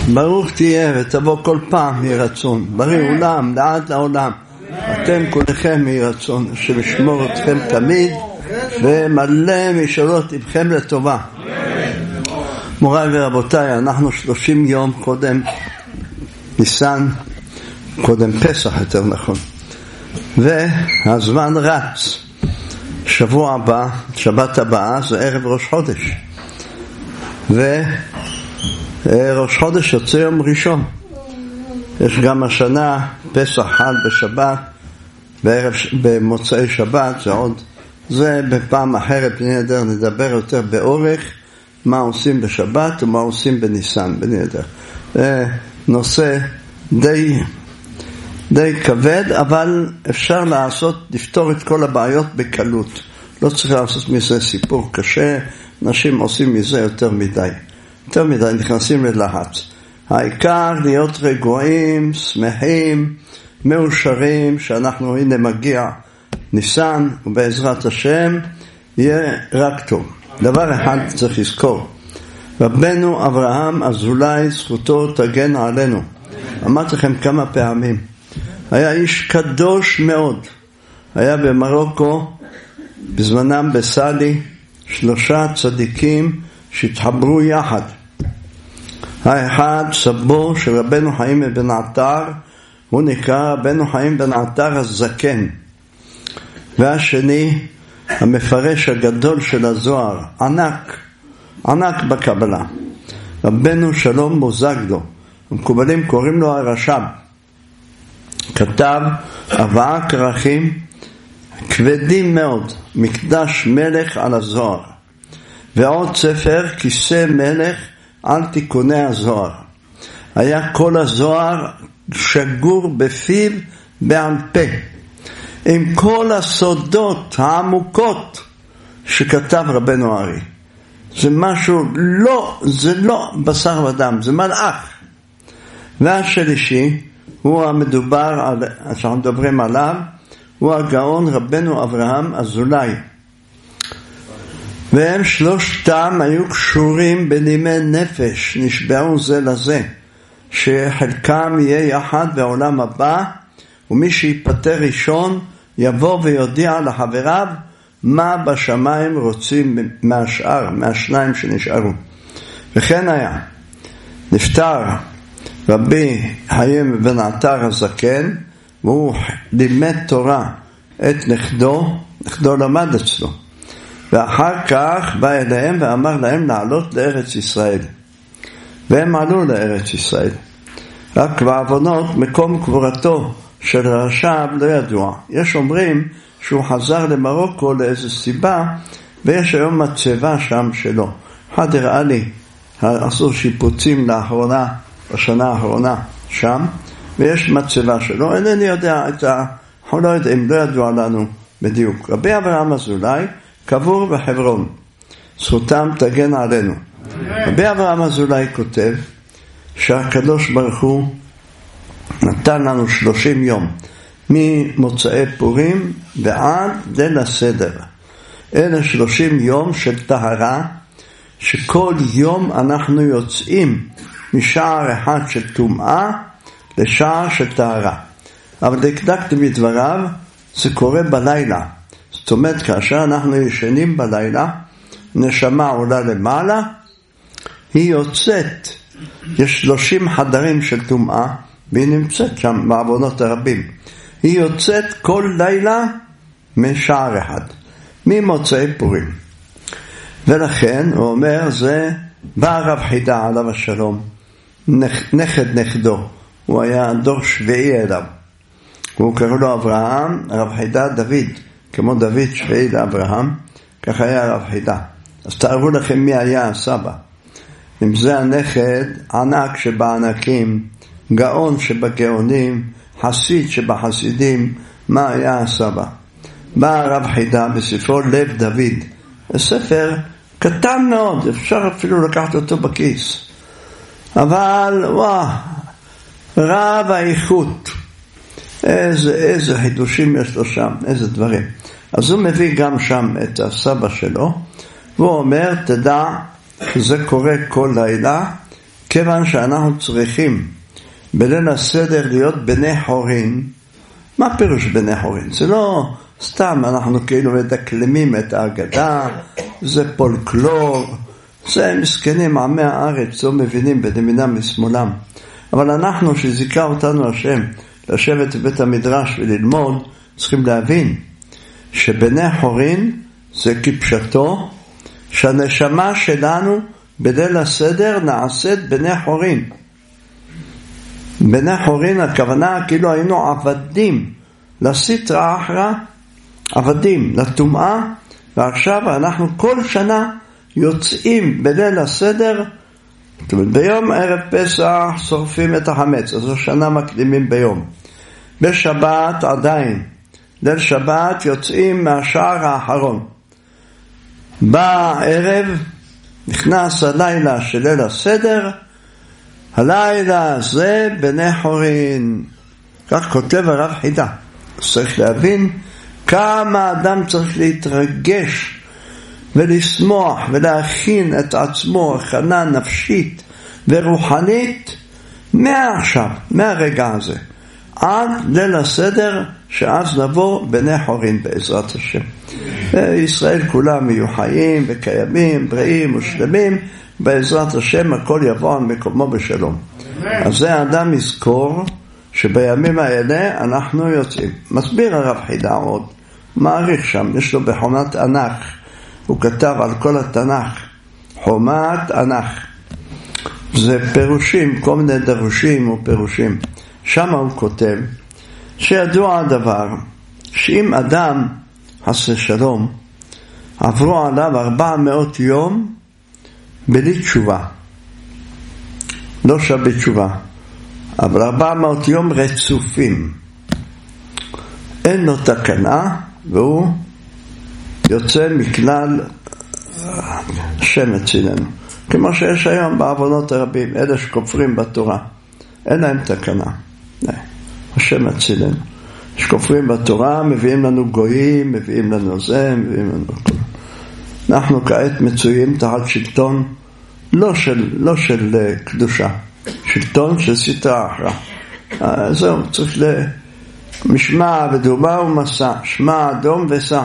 ברוך תהיה ותבוא כל פעם מרצון, בריא עולם, לעד לעולם. אתם כולכם מרצון, שמשמור אתכם תמיד ומלא משאלות לבכם לטובה. מוריי ורבותיי, אנחנו 30 יום קודם ניסן, קודם פסח יותר נכון, והזמן רץ. שבוע הבא, שבת הבאה, זה ערב ראש חודש, וראש חודש יוצא יום ראשון. יש גם השנה פסח חל בשבת, במוצאי שבת, זה בפעם אחרת בנדר נדבר יותר באורך מה עושים בשבת ומה עושים בניסן בנדר. נושא די כבד, אבל אפשר לפתור את כל הבעיות בקלות. לא צריך לעשות מזה סיפור קשה, אנשים עושים מזה יותר מדי, נכנסים ללחץ. העיקר להיות רגועים, שמחים, מאושרים, שאנחנו הנה מגיע ניסן, ובעזרת השם יהיה רק טוב. דבר אחד צריך לזכור, רבנו אברהם אזולאי זכותו תגן עלינו. אמרתי לכם כמה פעמים, היה איש קדוש מאוד. היה במרוקו בזמנם בסלי 3 צדיקים שהתחברו יחד. האחד סבו של רבנו חיים בן עטר, הוא נקרא רבנו חיים בן עטר הזקן. והשני המפרש הגדול של הזוהר, ענק בקבלה, רבנו שלום בוזגלו, המקובלים קוראים לו הרש"ב. כתב 4 כרכים כבדים מאוד, מקדש מלך על הזוהר, ועוד ספר כיסא מלך על תיקוני הזוהר. היה כל הזוהר שגור בפיו בעל פה, עם כל הסודות העמוקות שכתב רבנו ארי. זה משהו זה לא בשר ודם, זה מלאך. והשלישי הוא המדובר שאנחנו מדברים עליו, הוא הגאון רבנו אברהם אזולאי. והם שלושתם היו קשורים בנימי נפש, נשבעו זה לזה שחלקם יהיה יחד בעולם הבא, ומי שיפטר ראשון יבוא ויודיע לחבריו מה בשמיים רוצים מהשניים שנשארו. וכן היה. נפטר רבי חיים בן עטר הזקן, והוא לימד תורה את נכדו למד אצלו, ואחר כך בא אליהם ואמר להם לעלות לארץ ישראל, והם עלו לארץ ישראל. רק בעוונות מקום קבורתו של הרש"ב לא ידוע. יש אומרים שהוא חזר למרוקו לאיזו סיבה, ויש היום מצבה שם שלו. אחד הראה לי, עשו שיפוצים לאחרונה, בשנה האחרונה שם, ויש מצבה שלו. אינני יודע, אנחנו לא יודעים, לא ידוע לנו בדיוק. רבי אברהם אזולאי קבור בחברון, זכותם תגן עלינו. רבי אברהם אזולאי כותב שהקדוש ברוך הוא נתן לנו 30 יום ממוצאי פורים ועד ליל הסדר. אלה 30 יום של טהרה, שכל יום אנחנו יוצאים משער אחד של טומאה לשער של טהרה. אבל דקדקתי בדבריו, זה קורה בלילה. זאת אומרת, כאשר אנחנו ישנים בלילה, נשמה עולה למעלה, היא יוצאת. יש 30 חדרים של טומאה, והיא נמצאת שם בעוונות הרבים. היא יוצאת כל לילה משער אחד, ממוצאי פורים. ולכן הוא אומר, זה בא רב חידה עליו השלום, נכד נכדו, הוא היה דור שביעי אליו, הוא קראו לו אברהם, רב חידה דוד, כמו דוד שביעי לאברהם, כך היה רב חידה. אז תארו לכם מי היה הסבא. אם זה הנכד, ענק שבענקים, גאון שבגאונים, חסיד שבחסידים, מה היה הסבא? בא רב חידה בספרו לב דוד, ספר קטן מאוד, אפשר אפילו לקחת אותו בכיס, אבל רב האיכות, איזה חידושים יש לו שם, איזה דברים. אז הוא מביא גם שם את הסבא שלו, והוא אומר, תדע שזה קורה כל לילה, כיוון שאנחנו צריכים בליל הסדר להיות בני חורין. מה פירוש בני חורין? זה לא סתם אנחנו כאילו מדקלמים את ההגדה, זה פולקלור, זה מסכנים עמי הארץ, לא מבינים בדמינם משמאלם. אבל אנחנו שזיכה אותנו השם לשבת בבית המדרש וללמוד, צריכים להבין שבני חורין זה כפשטו, שהנשמה שלנו בליל הסדר נעשית בני חורין. בני חורין הכוונה כאילו היינו עבדים לסטרא אחרא, עבדים לטומאה, ועכשיו אנחנו כל שנה יוצאים בליל הסדר, זאת אומרת ביום ערב פסח שורפים את החמץ, אז השנה מקדימים ביום. בשבת עדיין, ליל שבת יוצאים מהשער האחרון. בערב נכנס הלילה של ליל הסדר, הלילה הזה בני חורין. כך כותב הרב חידה. צריך להבין כמה אדם צריך להתרגש ולשמוח ולהכין את עצמו הכנה נפשית ורוחנית מעכשיו, מהרגע הזה עד ליל הסדר, שאז נבוא בני חורין בעזרת השם. ישראל כולם יהיו חיים וקיימים, בריאים ושלמים, בעזרת השם הכל יבוא על מקומו בשלום. אז זה האדם יזכור שבימים האלה אנחנו יוצאים. מסביר הרב חידה עוד, מעריך שם, יש לו בחומת ענך, הוא כתב על כל התנ"ך, חומת ענך. זה פירושים, כל מיני דרושים ופירושים. שם הוא כותב שידוע הדבר שאם אדם עשה שלום, עברו עליו 400 יום בלי תשובה, לא שווה תשובה, אבל 400 יום רצופים, אין לו תקנה, והוא יוצא מכלל השם הצילנו. כמו שיש היום בעוונות הרבים, אלה שכופרים בתורה, אין להם תקנה. השם הצילנו. שכופרים בתורה, מביאים לנו גויים, מביאים לנו זה, מביאים לנו הכל. אנחנו כעת מצויים תחת שלטון לא של קדושה, שלטון של סטרא אחרא. זהו, צריך משמע ודומה ומסע, שמע אדום וסע,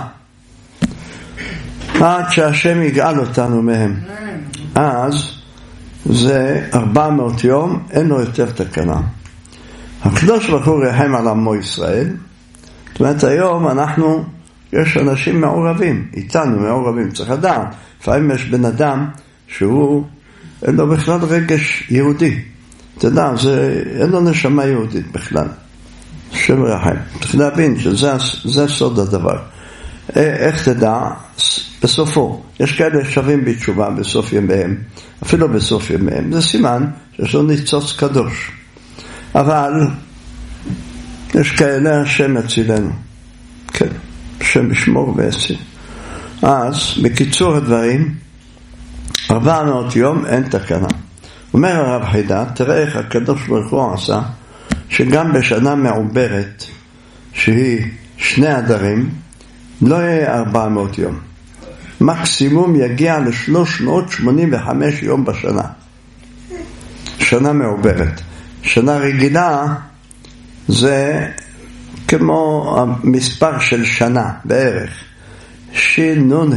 עד שהשם יגאל אותנו מהם. אז זה 400 יום, אין לו יותר תקנה. הקדוש ברוך הוא רחם על עמו ישראל. זאת אומרת, היום יש אנשים מעורבים, איתנו מעורבים, צריך לדעת. לפעמים יש בן אדם שהוא אין לו בכלל רגש יהודי. אתה יודע, אין לו נשמה יהודית בכלל. שם רחם. צריך להבין שזה סוד הדבר. איך תדע? בסופו. יש כאלה שווים בתשובה בסוף ימיהם. אפילו בסוף ימיהם. זה סימן שיש לו ניצוץ קדוש. אבל יש כאלה השם הצילנו. כן, השם ישמור ויציל. אז בקיצור הדברים, 400 יום אין תקנה. אומר הרב חידה, תראה איך הקדוש ברוך הוא עשה, שגם בשנה מעוברת, שהיא 2 אדרים, לא יהיה 400 יום. מקסימום יגיע ל385 יום בשנה. שנה מעוברת. שנה רגילה זה כמו המספר של שנה בערך. ש"ה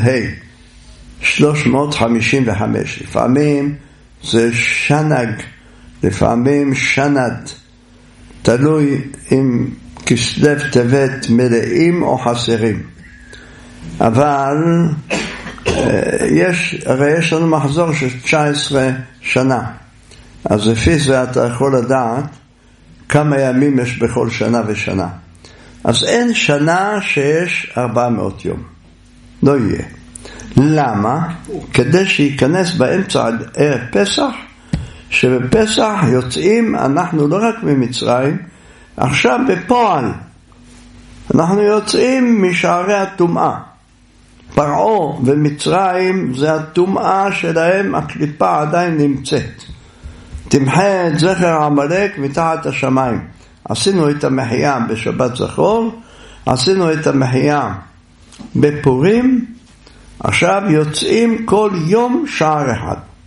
355. לפעמים זה שנג, לפעמים שנת. תלוי אם כסלו טבת מלאים או חסרים. אבל הרי יש לנו מחזור של 19 שנה. אז לפי זה אתה יכול לדעת כמה ימים יש בכל שנה ושנה. אז אין שנה שיש 400 יום. לא יהיה. למה? כדי שייכנס באמצע ערב פסח, שבפסח יוצאים אנחנו לא רק ממצרים, עכשיו בפועל. אנחנו יוצאים משערי הטומאה. פרעה ומצרים זה הטומאה שלהם, הקליפה עדיין נמצאת. תמחה את זכר עמלק מתחת השמיים. עשינו את המחיה בשבת זכור, עשינו את המחיה בפורים, עכשיו יוצאים כל יום שער אחד.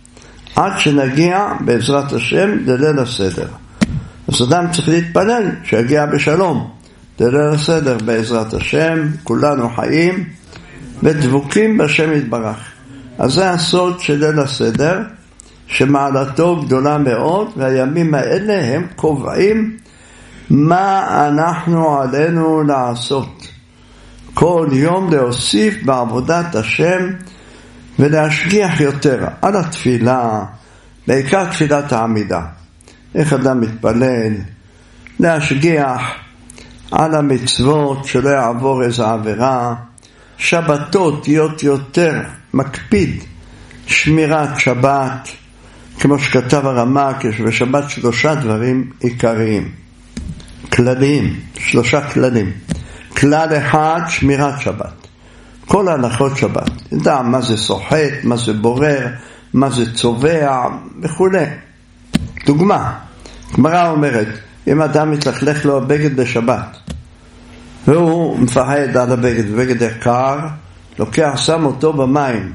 עד שנגיע בעזרת השם לליל הסדר. אז אדם צריך להתפלל שיגיע בשלום לליל הסדר בעזרת השם. כולנו חיים ודבוקים בשם יתברך. אז זה הסוד של ליל הסדר, שמעלתו גדולה מאוד, והימים האלה הם קובעים מה אנחנו עלינו לעשות. כל יום להוסיף בעבודת השם ולהשגיח יותר על התפילה, בעיקר תפילת העמידה. איך אדם מתפלל, להשגיח על המצוות שלא יעבור איזו עבירה, שבתות להיות יותר מקפיד, שמירת שבת, כמו שכתב הרמ"ק, יש בשבת 3 דברים עיקריים, כלליים, 3 כללים. כלל אחד, שמירת שבת. כל ההלכות שבת. ידע מה זה סוחט, מה זה בורר, מה זה צובע וכו'. דוגמה, גמרא אומרת, אם אדם מתלכלך לו הבגד בשבת, והוא מפחד על הבגד, בגד יקר, לוקח, שם אותו במים.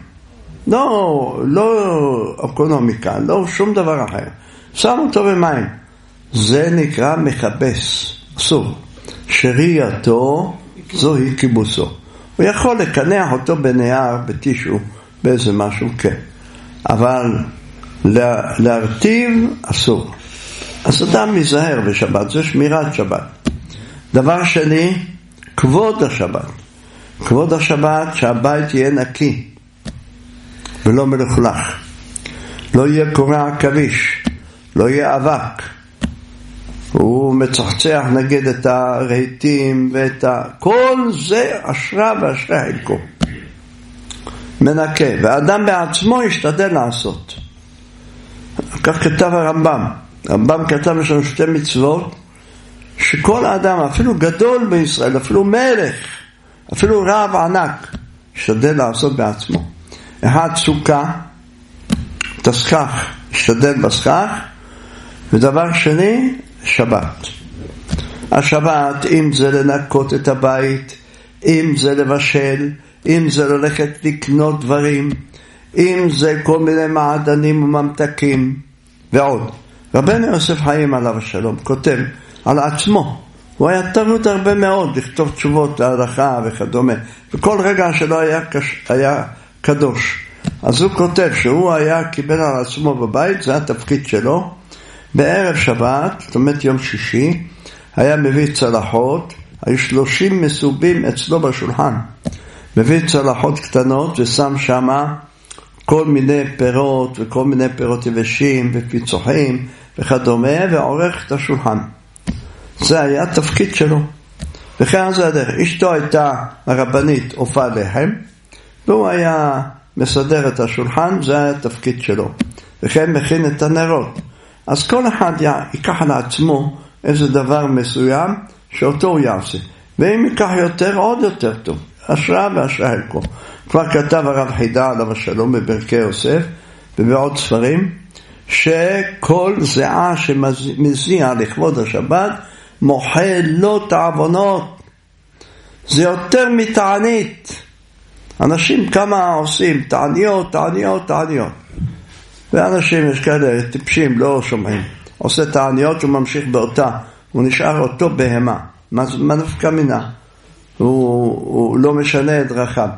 לא אקונומיקה, לא שום דבר אחר. שם אותו במים. זה נקרא מכבס. אסור. שריעתו זוהי קיבוסו. הוא יכול לקנח אותו בנייר, בטישו, באיזה משהו, כן. אבל להרטיב אסור. אז אדם מזהר בשבת, זה שמירת שבת. דבר שני, כבוד השבת. כבוד השבת שהבית יהיה נקי ולא מלוכלך. לא יהיה קורע עכביש, לא יהיה אבק. הוא מצחצח נגד את הרהיטים ואת כל זה אשרה ואשרה חלקו. מנקה, והאדם בעצמו ישתדל לעשות. כך כתב הרמב"ם. הרמב"ם כתב יש לנו 2 מצוות שכל האדם, אפילו גדול בישראל, אפילו מלך, אפילו רב ענק, ישתדל לעשות בעצמו. 1, סוכה, תסכך, ישתדל בסכך, ודבר שני, שבת. השבת, אם זה לנקות את הבית, אם זה לבשל, אם זה ללכת לקנות דברים, אם זה כל מיני מעדנים וממתקים, ועוד. רבנו יוסף חיים עליו השלום כותב על עצמו, הוא היה טרוד הרבה מאוד לכתוב תשובות להלכה וכדומה, וכל רגע שלו היה קדוש. אז הוא כותב שהוא קיבל על עצמו בבית, זה התפקיד שלו, בערב שבת, זאת אומרת יום שישי, היה מביא צלחות, היו 30 מסובים אצלו בשולחן, מביא צלחות קטנות ושם שמה כל מיני פירות וכל מיני פירות יבשים ופיצוחים וכדומה, ועורך את השולחן. זה היה התפקיד שלו. וכן זה הדרך. אשתו הייתה הרבנית אופה לחם, והוא היה מסדר את השולחן, זה היה התפקיד שלו. וכן מכין את הנרות. אז כל אחד ייקח על עצמו איזה דבר מסוים שאותו הוא יעשה. ואם ייקח יותר, עוד יותר טוב. השראה והשראה חלקו. כבר כתב הרב חידה עליו השלום בברכי יוסף ובעוד ספרים, שכל זיעה שמזיע לכבוד השבת מוחל לו תעוונות. זה יותר מתענית. אנשים כמה עושים תעניות, תעניות, תעניות. ואנשים יש כאלה טיפשים, לא שומעים. עושה תעניות, הוא ממשיך באותה. הוא נשאר אותו בהמה. מה נפקא מינה? הוא לא משנה את דרכיו.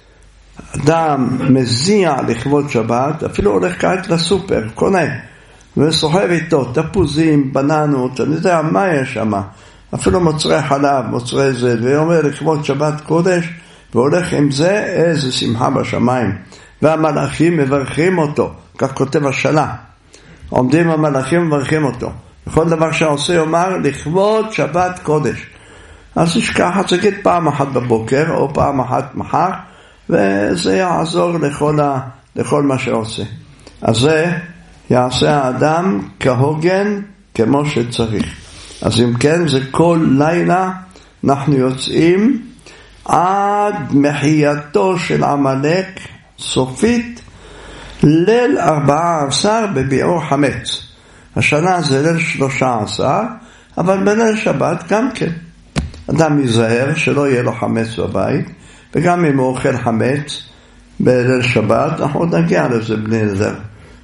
אדם מזיע לכבוד שבת, אפילו הולך כעת לסופר, קונה, וסוחב איתו תפוזים, בננות, אני יודע מה יש שם, אפילו מוצרי חלב, מוצרי זית, ואומר לכבוד שבת קודש, והולך עם זה, איזה שמחה בשמיים. והמלאכים מברכים אותו, כך כותב השלה. עומדים המלאכים מברכים אותו. בכל דבר שעושה יאמר לכבוד שבת קודש. אז ישכח, תגיד פעם אחת בבוקר, או פעם אחת מחר, וזה יעזור לכל מה שעושה. אז זה יעשה האדם כהוגן כמו שצריך. אז אם כן, זה כל לילה אנחנו יוצאים עד מחייתו של עמלק סופית ליל 14 בביעור חמץ. השנה זה ליל 13, אבל בליל שבת גם כן. אדם ייזהר שלא יהיה לו חמץ בבית, וגם אם הוא אוכל חמץ בליל שבת, אנחנו נגיע לזה בני נדר.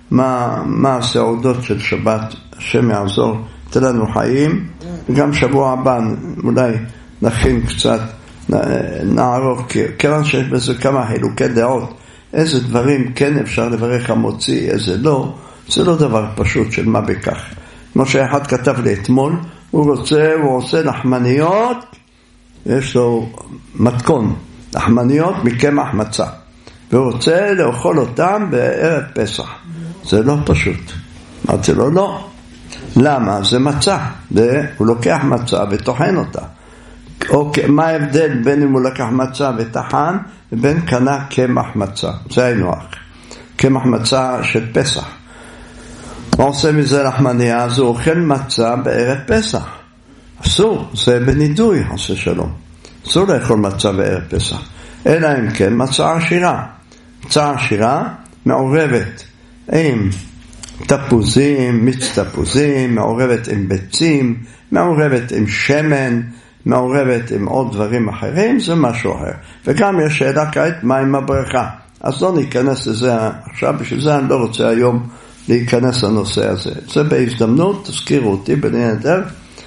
מה הסעודות של שבת, השם יעזור, תן לנו חיים, וגם שבוע הבא אולי נכין קצת, נערוך, כיוון שיש בזה כמה חילוקי דעות, איזה דברים כן אפשר לברך המוציא, איזה לא, זה לא דבר פשוט של מה בכך. כמו שאחד כתב לי אתמול, הוא עושה לחמניות, יש לו מתכון, לחמניות מקמח מצה, והוא רוצה לאכול אותם בערב פסח. זה לא פשוט. אמרתי לו לא. למה? זה מצה, והוא לוקח מצה וטוחן אותה. מה ההבדל בין אם הוא לקח מצה וטחן ובין קנה קמח מצה? זה היינו הך. קמח מצה של פסח. מה עושה מזה לחמניה? אז הוא אוכל מצה בערב פסח. אסור, זה בנידוי, עושה שלום. אסור לאכול מצה בערב פסח. אלא אם כן מצה עשירה. מצה עשירה מעורבת עם תפוזים, מיץ תפוזים, מעורבת עם ביצים, מעורבת עם שמן, מעורבת עם עוד דברים אחרים, זה משהו אחר. וגם יש שאלה כעת, מה עם הברכה? אז לא ניכנס לזה עכשיו, בשביל זה אני לא רוצה היום להיכנס לנושא הזה. זה בהזדמנות, תזכירו אותי בנהדר,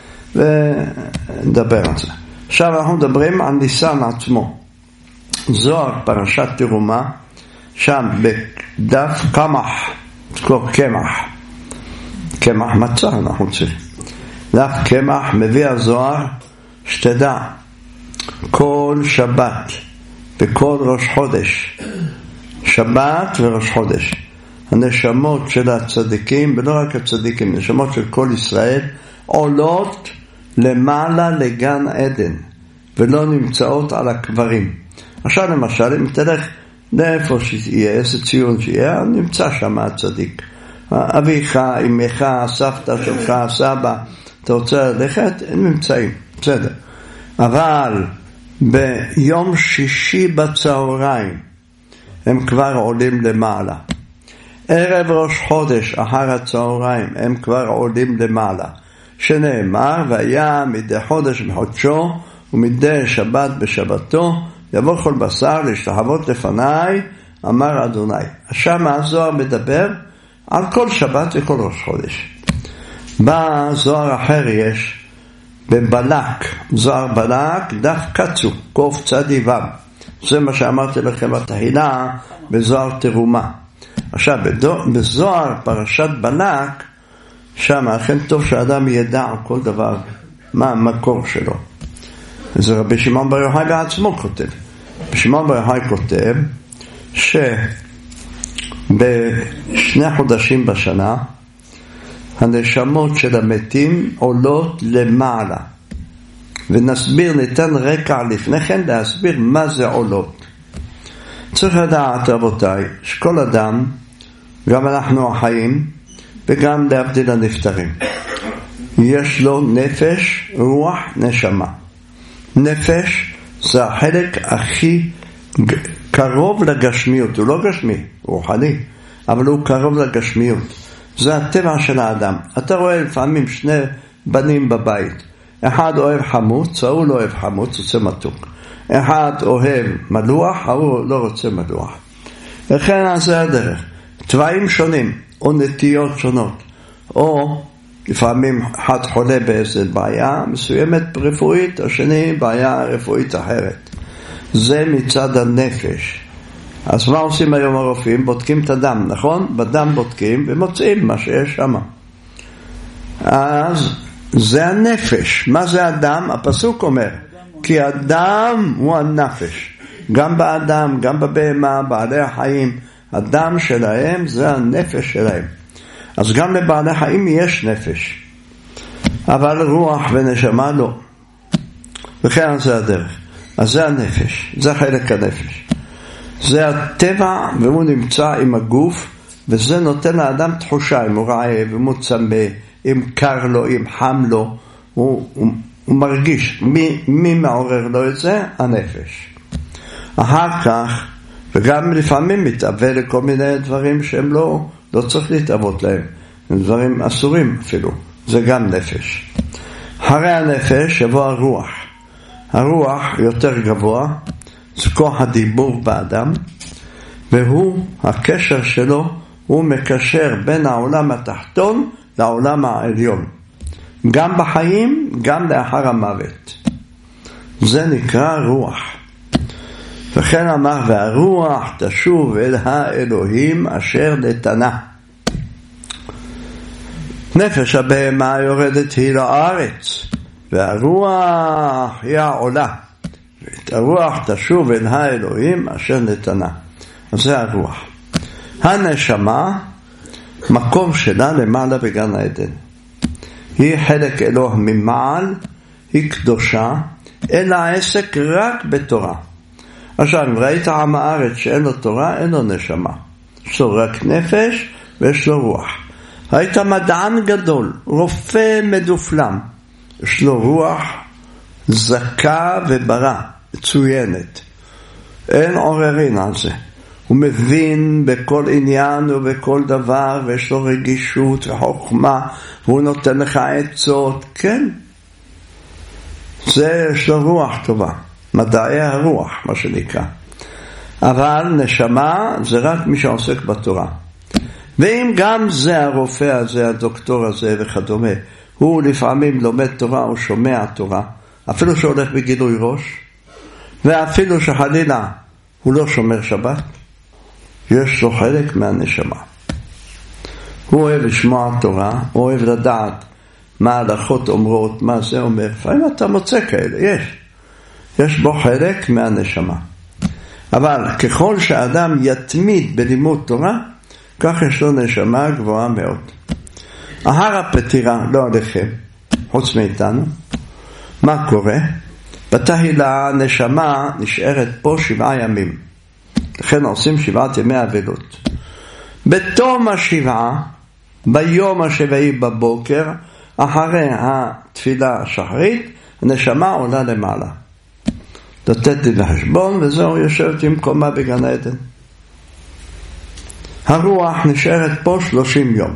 ונדבר על זה. עכשיו אנחנו מדברים על ניסן עצמו. זוהר פרשת תרומה, שם בדף קמח, תזכור קמח מצה אנחנו צריכים. דף קמח מביא הזוהר, שתדע, כל שבת וכל ראש חודש, שבת וראש חודש, הנשמות של הצדיקים, ולא רק הצדיקים, נשמות של כל ישראל, עולות למעלה לגן עדן, ולא נמצאות על הקברים. עכשיו למשל, אם תלך לאיפה שיהיה, איזה ציון שיהיה, נמצא שם הצדיק. אביך, אמך, סבתא שלך, סבא, אתה רוצה ללכת? הם נמצאים, בסדר. אבל ביום שישי בצהריים הם כבר עולים למעלה. ערב ראש חודש אחר הצהריים הם כבר עולים למעלה. שנאמר, והיה מדי חודש בחודשו ומדי שבת בשבתו יבוא כל בשר להשתחוות לפניי, אמר אדוני. שם הזוהר מדבר על כל שבת וכל ראש חודש. בזוהר אחר יש בבלק, זוהר בלק, דף קצו, קוף צדי וו. זה מה שאמרתי לכם בתחילה בזוהר תרומה. עכשיו בזוהר פרשת בלק, שם אכן טוב שהאדם ידע כל דבר מה המקור שלו. זה רבי שמעון בר יוחאי בעצמו כותב. רבי שמעון בר יוחאי כותב שבשני חודשים בשנה הנשמות של המתים עולות למעלה. ונסביר, ניתן רקע לפני כן להסביר מה זה עולות. צריך לדעת רבותיי, שכל אדם, גם אנחנו החיים וגם להבדיל הנפטרים, יש לו נפש, רוח, נשמה. נפש זה החלק הכי קרוב לגשמיות, הוא לא גשמי, הוא רוחני, אבל הוא קרוב לגשמיות. זה הטבע של האדם. אתה רואה לפעמים שני בנים בבית, אחד אוהב חמוץ, ההוא לא אוהב חמוץ, רוצה מתוק. אחד אוהב מלוח, ההוא לא רוצה מלוח. לכן זה הדרך. טבעים שונים, או נטיות שונות, או לפעמים אחד חולה באיזו בעיה מסוימת רפואית, השני בעיה רפואית אחרת. זה מצד הנפש. אז מה עושים היום הרופאים? בודקים את הדם, נכון? בדם בודקים ומוצאים מה שיש שם. אז זה הנפש. מה זה הדם? הפסוק אומר, כי הדם הוא הנפש. גם באדם, גם בבהמה, בעלי החיים, הדם שלהם זה הנפש שלהם. אז גם לבעלי חיים יש נפש, אבל רוח ונשמה לא. וכן זה הדרך. אז זה הנפש, זה חלק הנפש. זה הטבע, והוא נמצא עם הגוף, וזה נותן לאדם תחושה, אם הוא רעב, אם הוא צמא, אם קר לו, אם חם לו, הוא מרגיש. מי מעורר לו את זה? הנפש. אחר כך, וגם לפעמים מתאווה לכל מיני דברים שהם לא צריך להתאבות להם. דברים אסורים אפילו. זה גם נפש. אחרי הנפש יבוא הרוח. הרוח יותר גבוה, זה כוח הדיבור באדם, והוא, הקשר שלו הוא מקשר בין העולם התחתון לעולם העליון. גם בחיים, גם לאחר המוות. זה נקרא רוח. וכן אמר, והרוח תשוב אל האלוהים אשר נתנה. נפש הבהמה יורדת היא לארץ, והרוח היא העולה. ואת הרוח תשוב אל האלוהים אשר נתנה. אז זה הרוח. הנשמה, מקום שלה למעלה בגן העדן. היא חלק אלוה ממעל, היא קדושה, אין לה עסק רק בתורה. עכשיו, אם ראית עם הארץ שאין לו תורה, אין לו נשמה. יש לו רק נפש ויש לו רוח. ראית מדען גדול, רופא מדופלם. יש לו רוח זכה וברא, מצוינת. אין עוררין על זה. הוא מבין בכל עניין ובכל דבר, ויש לו רגישות וחוכמה, והוא נותן לך עצות, כן. זה יש לו רוח טובה, מדעי הרוח, מה שנקרא. אבל נשמה זה רק מי שעוסק בתורה. ואם גם זה הרופא הזה, הדוקטור הזה וכדומה, הוא לפעמים לומד תורה או שומע תורה, אפילו שהולך בגילוי ראש, ואפילו שחלילה הוא לא שומר שבת, יש לו חלק מהנשמה. הוא אוהב לשמוע תורה, הוא אוהב לדעת מה ההלכות אומרות, מה זה אומר. לפעמים אתה מוצא כאלה, יש בו חלק מהנשמה. אבל ככל שאדם יתמיד בלימוד תורה, כך יש לו נשמה גבוהה מאוד. ההר הפטירה, לא עליכם, חוץ מאיתנו, מה קורה? בתחילה הנשמה נשארת פה 7 ימים. לכן עושים 7 ימי אבלות. בתום השבעה, ביום השביעי בבוקר, אחרי התפילה השחרית, הנשמה עולה למעלה. לתת לי לחשבון, וזהו יושבת עם קומה בגן העדן. הרוח נשארת פה 30 יום.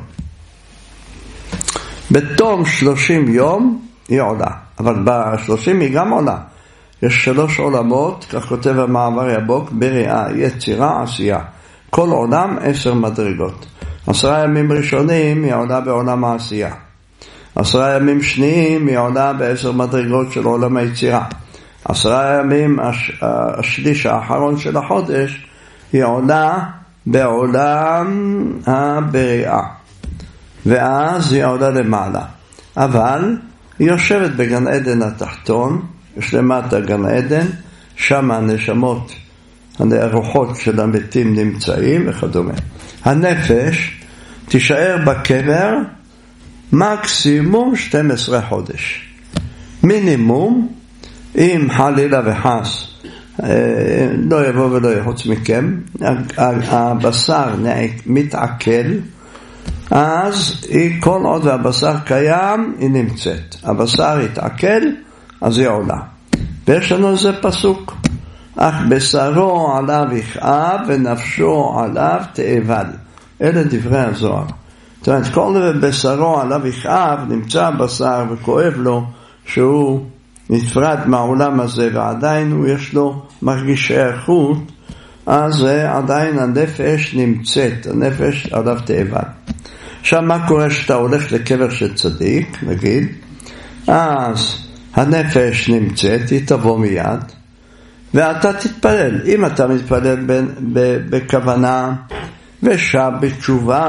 בתום 30 יום היא עולה. אבל ב-30 היא גם עולה. יש 3 עולמות, כך כותב המעבר יבוק, בריאה, יצירה, עשייה. כל עולם 10 מדרגות. 10 ימים ראשונים היא עולה בעולם העשייה. 10 ימים שניים היא עולה ב10 מדרגות של עולם היצירה. 10 ימים השליש האחרון של החודש היא עולה בעולם הבריאה. ואז היא עולה למעלה. אבל היא יושבת בגן עדן התחתון, יש למטה גן עדן, שם הנשמות, הרוחות של המתים נמצאים וכדומה. הנפש תישאר בקבר מקסימום 12 חודש. מינימום, אם חלילה וחס לא יבוא ולא יחוץ מכם, הבשר מתעכל, אז כל עוד הבשר קיים, היא נמצאת. הבשר יתעכל, אז היא עולה. ויש לנו איזה פסוק, אך בשרו עליו יכאב ונפשו עליו תאבל. אלה דברי הזוהר. זאת אומרת, כל בשרו עליו יכאב, נמצא הבשר וכואב לו שהוא נפרד מהעולם הזה, ועדיין יש לו מרגיש שייכות, אז עדיין הנפש נמצאת, הנפש עליו תאבל. עכשיו מה קורה שאתה הולך לקבר של צדיק, נגיד, אז הנפש נמצאת, היא תבוא מיד, ואתה תתפלל. אם אתה מתפלל בכוונה ושב בתשובה,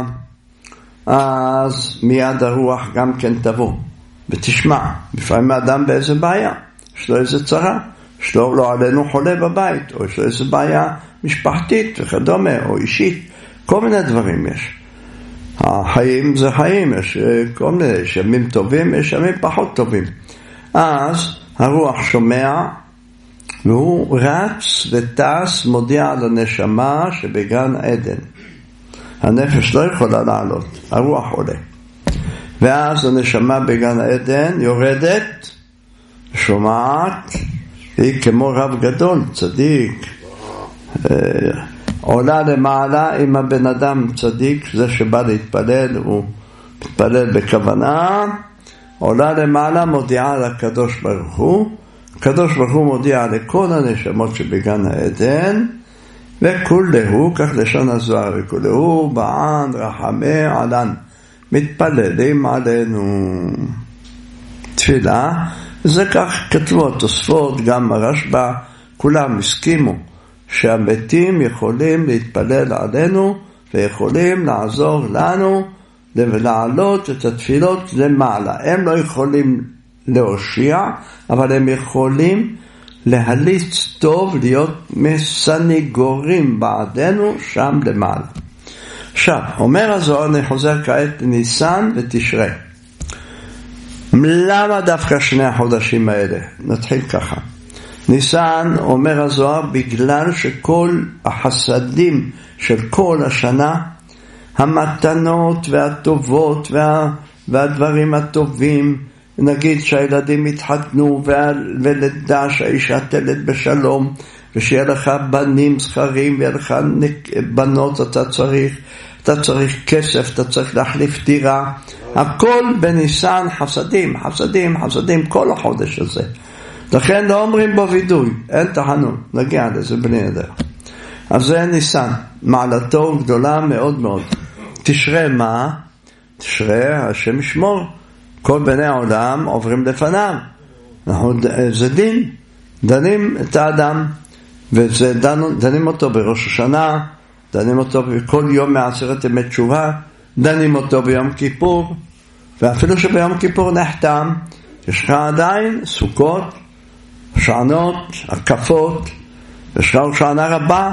אז מיד הרוח גם כן תבוא ותשמע. לפעמים האדם באיזה בעיה, יש לו איזה צרה, יש לו לא עלינו חולה בבית, או יש לו איזה בעיה משפחתית וכדומה, או אישית, כל מיני דברים יש. החיים זה חיים, יש כל מיני, יש ימים טובים, יש ימים פחות טובים. אז הרוח שומע, והוא רץ וטס, מודיע לנשמה שבגן עדן. הנפש לא יכולה לעלות, הרוח עולה. ואז הנשמה בגן עדן יורדת, שומעת, היא כמו רב גדול, צדיק, עולה למעלה עם הבן אדם צדיק, זה שבא להתפלל, הוא מתפלל בכוונה, עולה למעלה, מודיעה לקדוש ברוך הוא, הקדוש ברוך הוא מודיע לכל הנשמות שבגן העדן, וכולהו, כך לשון הזוהר, וכולהו בען רחמי עלן, מתפללים עלינו. תפילה, זה כך כתבו התוספות, גם הרשב"א, כולם הסכימו שהמתים יכולים להתפלל עלינו ויכולים לעזור לנו ולהעלות את התפילות למעלה. הם לא יכולים להושיע, אבל הם יכולים להליץ טוב, להיות מסניגורים בעדנו שם למעלה. עכשיו, אומר הזוהר, אני חוזר כעת לניסן ותשרי. למה דווקא שני החודשים האלה? נתחיל ככה. ניסן, אומר הזוהר, בגלל שכל החסדים של כל השנה, המתנות והטובות והדברים הטובים, נגיד שהילדים יתחתנו ולידה שהאישה תלד בשלום, ושיהיה לך בנים זכרים ויהיה לך בנות, אתה צריך כסף, אתה צריך להחליף דירה, הכל בניסן חסדים, חסדים, חסדים, כל החודש הזה. לכן לא אומרים בו וידוי, אין תחנון, נגיע לזה בני נדר. אז זה ניסן, מעלתו גדולה מאוד מאוד. תשרה מה? תשרה, השם ישמור, כל בני העולם עוברים לפניו. זה דין, דנים את האדם, ודנים אותו בראש השנה, דנים אותו בכל יום מעשרת ימי תשובה, דנים אותו ביום כיפור, ואפילו שביום כיפור נחתם, יש לך עדיין סוכות, שענות, הקפות, יש לך שענה רבה.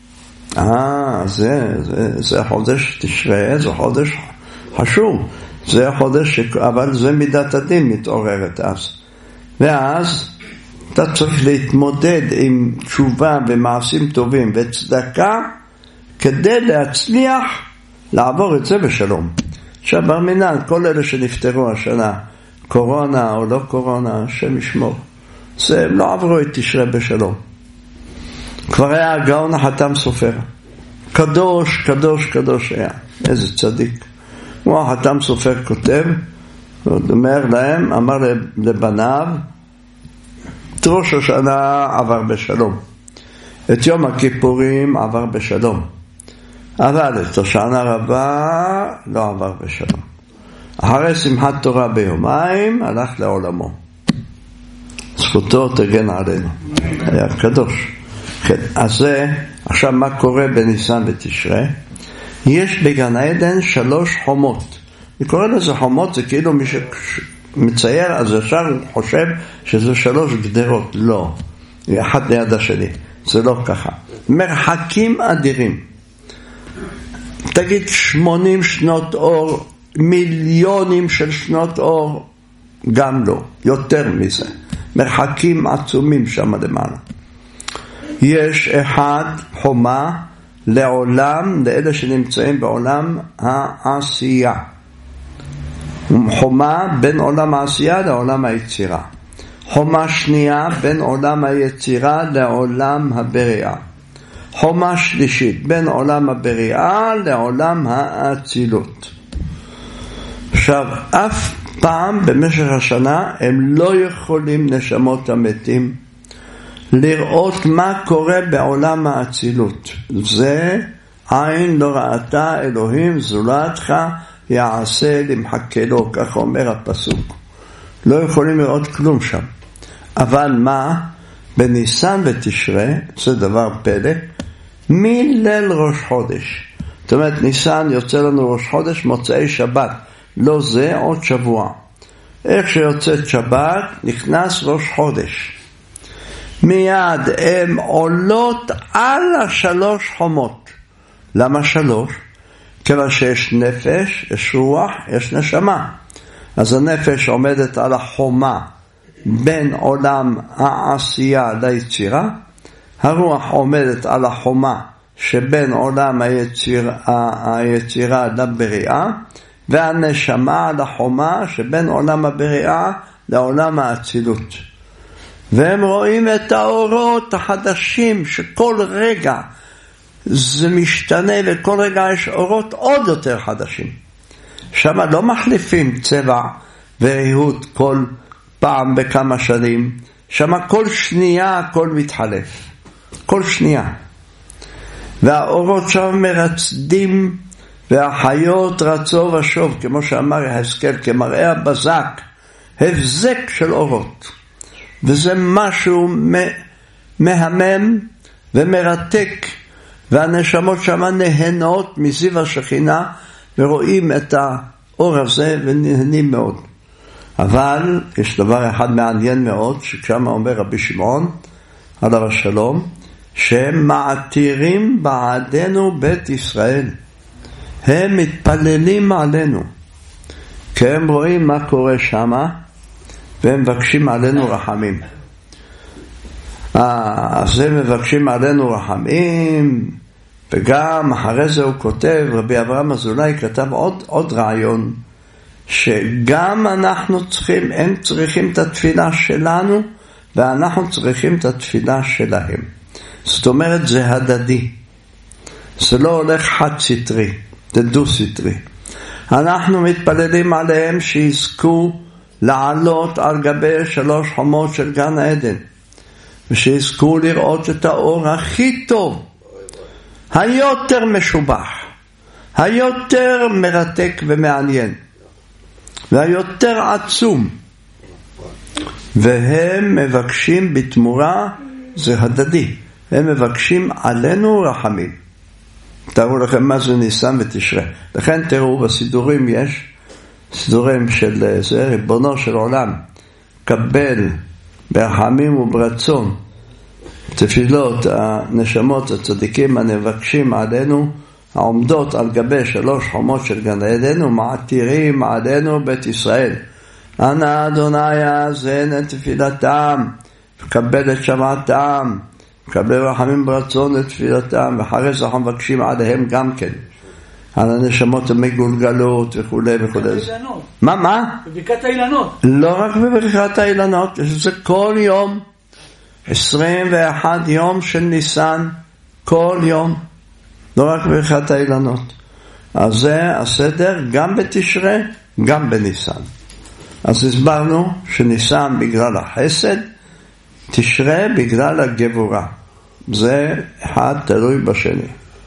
זה חודש תשרה, זה חודש חשוב, זה חודש, אבל זה מידת הדין מתעוררת אז. ואז אתה צריך להתמודד עם תשובה ומעשים טובים וצדקה, כדי להצליח לעבור את זה בשלום. עכשיו ברמינן, כל אלה שנפטרו השנה, קורונה או לא קורונה, השם ישמור, זה לא עברו את תשרה בשלום. כבר היה הגאון החתם סופר, קדוש, קדוש, קדוש היה, איזה צדיק. הוא החתם סופר כותב, אומר להם, אמר לבניו, את ראש השנה עבר בשלום, את יום הכיפורים עבר בשלום, אבל את השנה רבה לא עבר בשלום. אחרי שמחת תורה ביומיים הלך לעולמו, זכותו תגן עלינו, היה קדוש. כן, אז זה, עכשיו מה קורה בניסן ותשרה? יש בגן עדן 3 חומות. אני קורא לזה חומות, זה כאילו מי שמצייר, אז ישר הוא חושב שזה 3 גדרות. לא, אחד ליד השני, זה לא ככה. מרחקים אדירים. תגיד 80 שנות אור, מיליונים של שנות אור, גם לא, יותר מזה. מרחקים עצומים שם למעלה. יש אחד חומה לעולם, לאלה שנמצאים בעולם העשייה. חומה בין עולם העשייה לעולם היצירה. חומה שנייה בין עולם היצירה לעולם הבריאה. חומה שלישית בין עולם הבריאה לעולם האצילות. עכשיו, אף פעם במשך השנה הם לא יכולים נשמות המתים לראות מה קורה בעולם האצילות. זה עין לא ראתה אלוהים זולתך יעשה למחכה לו, כך אומר הפסוק. לא יכולים לראות כלום שם. אבל מה? בניסן ותשרה, זה דבר פלא, מליל ראש חודש. זאת אומרת, ניסן יוצא לנו ראש חודש מוצאי שבת. לא זה, עוד שבוע. איך שיוצאת שבת, נכנס ראש חודש. מיד הם עולות על 3 חומות. למה 3? כיוון שיש נפש, יש רוח, יש נשמה. אז הנפש עומדת על החומה בין עולם העשייה ליצירה, הרוח עומדת על החומה שבין עולם היצירה לבריאה, והנשמה על החומה שבין עולם הבריאה לעולם האצילות. והם רואים את האורות החדשים שכל רגע זה משתנה, וכל רגע יש אורות עוד יותר חדשים. שם לא מחליפים צבע וריהוט כל פעם בכמה שנים, שם כל שנייה הכל מתחלף, כל שנייה. והאורות שם מרצדים, והחיות רצו ושוב, כמו שאמר יחזקאל, כמראה הבזק, הבזק של אורות. וזה משהו מהמם ומרתק, והנשמות שם נהנות מזיו השכינה, ורואים את האור הזה ונהנים מאוד. אבל יש דבר אחד מעניין מאוד, שכשם אומר רבי שמעון, עליו השלום, שהם מעתירים בעדנו בית ישראל. הם מתפללים עלינו, כי הם רואים מה קורה שם, והם מבקשים עלינו רחמים. אז הם מבקשים עלינו רחמים, וגם אחרי זה הוא כותב, רבי אברהם אזולאי כתב עוד רעיון, שגם אנחנו צריכים, הם צריכים את התפילה שלנו, ואנחנו צריכים את התפילה שלהם. זאת אומרת, זה הדדי. זה לא הולך חד סטרי, זה דו סטרי. אנחנו מתפללים עליהם שיזכו לעלות על גבי 3 חומות של גן העדן, ושיזכו לראות את האור הכי טוב, היותר משובח, היותר מרתק ומעניין, והיותר עצום. והם מבקשים בתמורה, זה הדדי, הם מבקשים עלינו רחמים. תראו לכם מה זה ניסן ותשרה. לכן תראו בסידורים, יש סידורים של זה, ריבונו של עולם, קבל ברחמים וברצון תפילות הנשמות הצדיקים הנבקשים עלינו, העומדות על גבי 3 חומות של גן עדן, ומעתירים עלינו בית ישראל. אנא אדוני האזן את תפילתם, וקבל את שוועתם, וקבל רחמים ברצון את תפילתם, ואחרי זה אנחנו מבקשים עליהם גם כן, על הנשמות המגולגלות וכו' וכו'. מה? בברכת האילנות. לא רק בברכת האילנות, יש זה כל יום, 21 יום של ניסן, כל יום, לא רק בברכת האילנות. אז זה הסדר גם בתשרה, גם בניסן. אז הסברנו שניסן בגלל החסד, תשרה בגלל הגבורה. זה אחד תלוי בשני.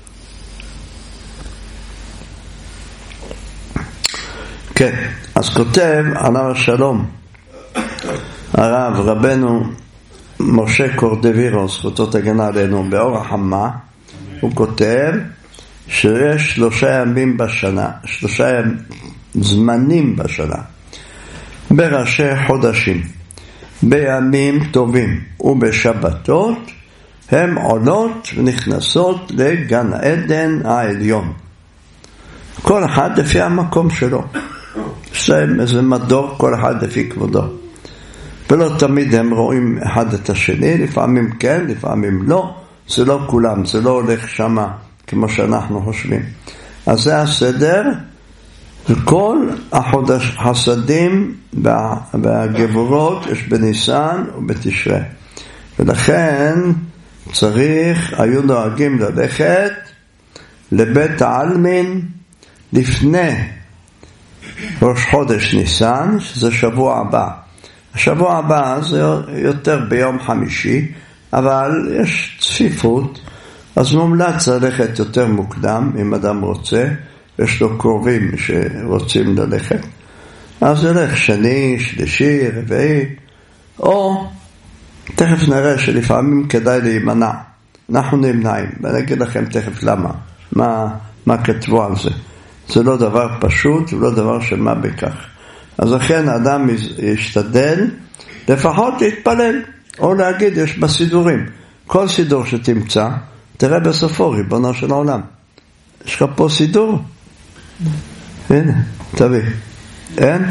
כן, אז כותב עליו השלום הרב רבנו משה קורדווירו, זכותו תגנה עלינו, באור החמה, הוא כותב שיש 3 ימים בשנה, 3 זמנים בשנה, בראשי חודשים, בימים טובים ובשבתות, הם עולות ונכנסות לגן עדן העליון. כל אחד לפי המקום שלו. זה מדור, כל אחד לפי כבודו. ולא תמיד הם רואים אחד את השני, לפעמים כן, לפעמים לא. זה לא כולם, זה לא הולך שמה כמו שאנחנו חושבים. אז זה הסדר, וכל החסדים והגבורות יש בניסן ובתשרה. ולכן היו נוהגים ללכת לבית העלמין לפני ראש חודש ניסן, שזה שבוע הבא. השבוע הבא זה יותר ביום חמישי, אבל יש צפיפות, אז מומלץ ללכת יותר מוקדם, אם אדם רוצה, יש לו קרובים שרוצים ללכת. אז ילך שני, שלישי, רביעי, או תכף נראה שלפעמים כדאי להימנע. אנחנו נמנעים, ואני אגיד לכם תכף למה, מה כתבו על זה. זה לא דבר פשוט, ולא דבר שמה בכך. אז לכן האדם ישתדל, לפחות להתפלל, או להגיד, יש בסידורים. כל סידור שתמצא, תראה בסופו, ריבונו של העולם. יש לך פה סידור? הנה, תביא. אין?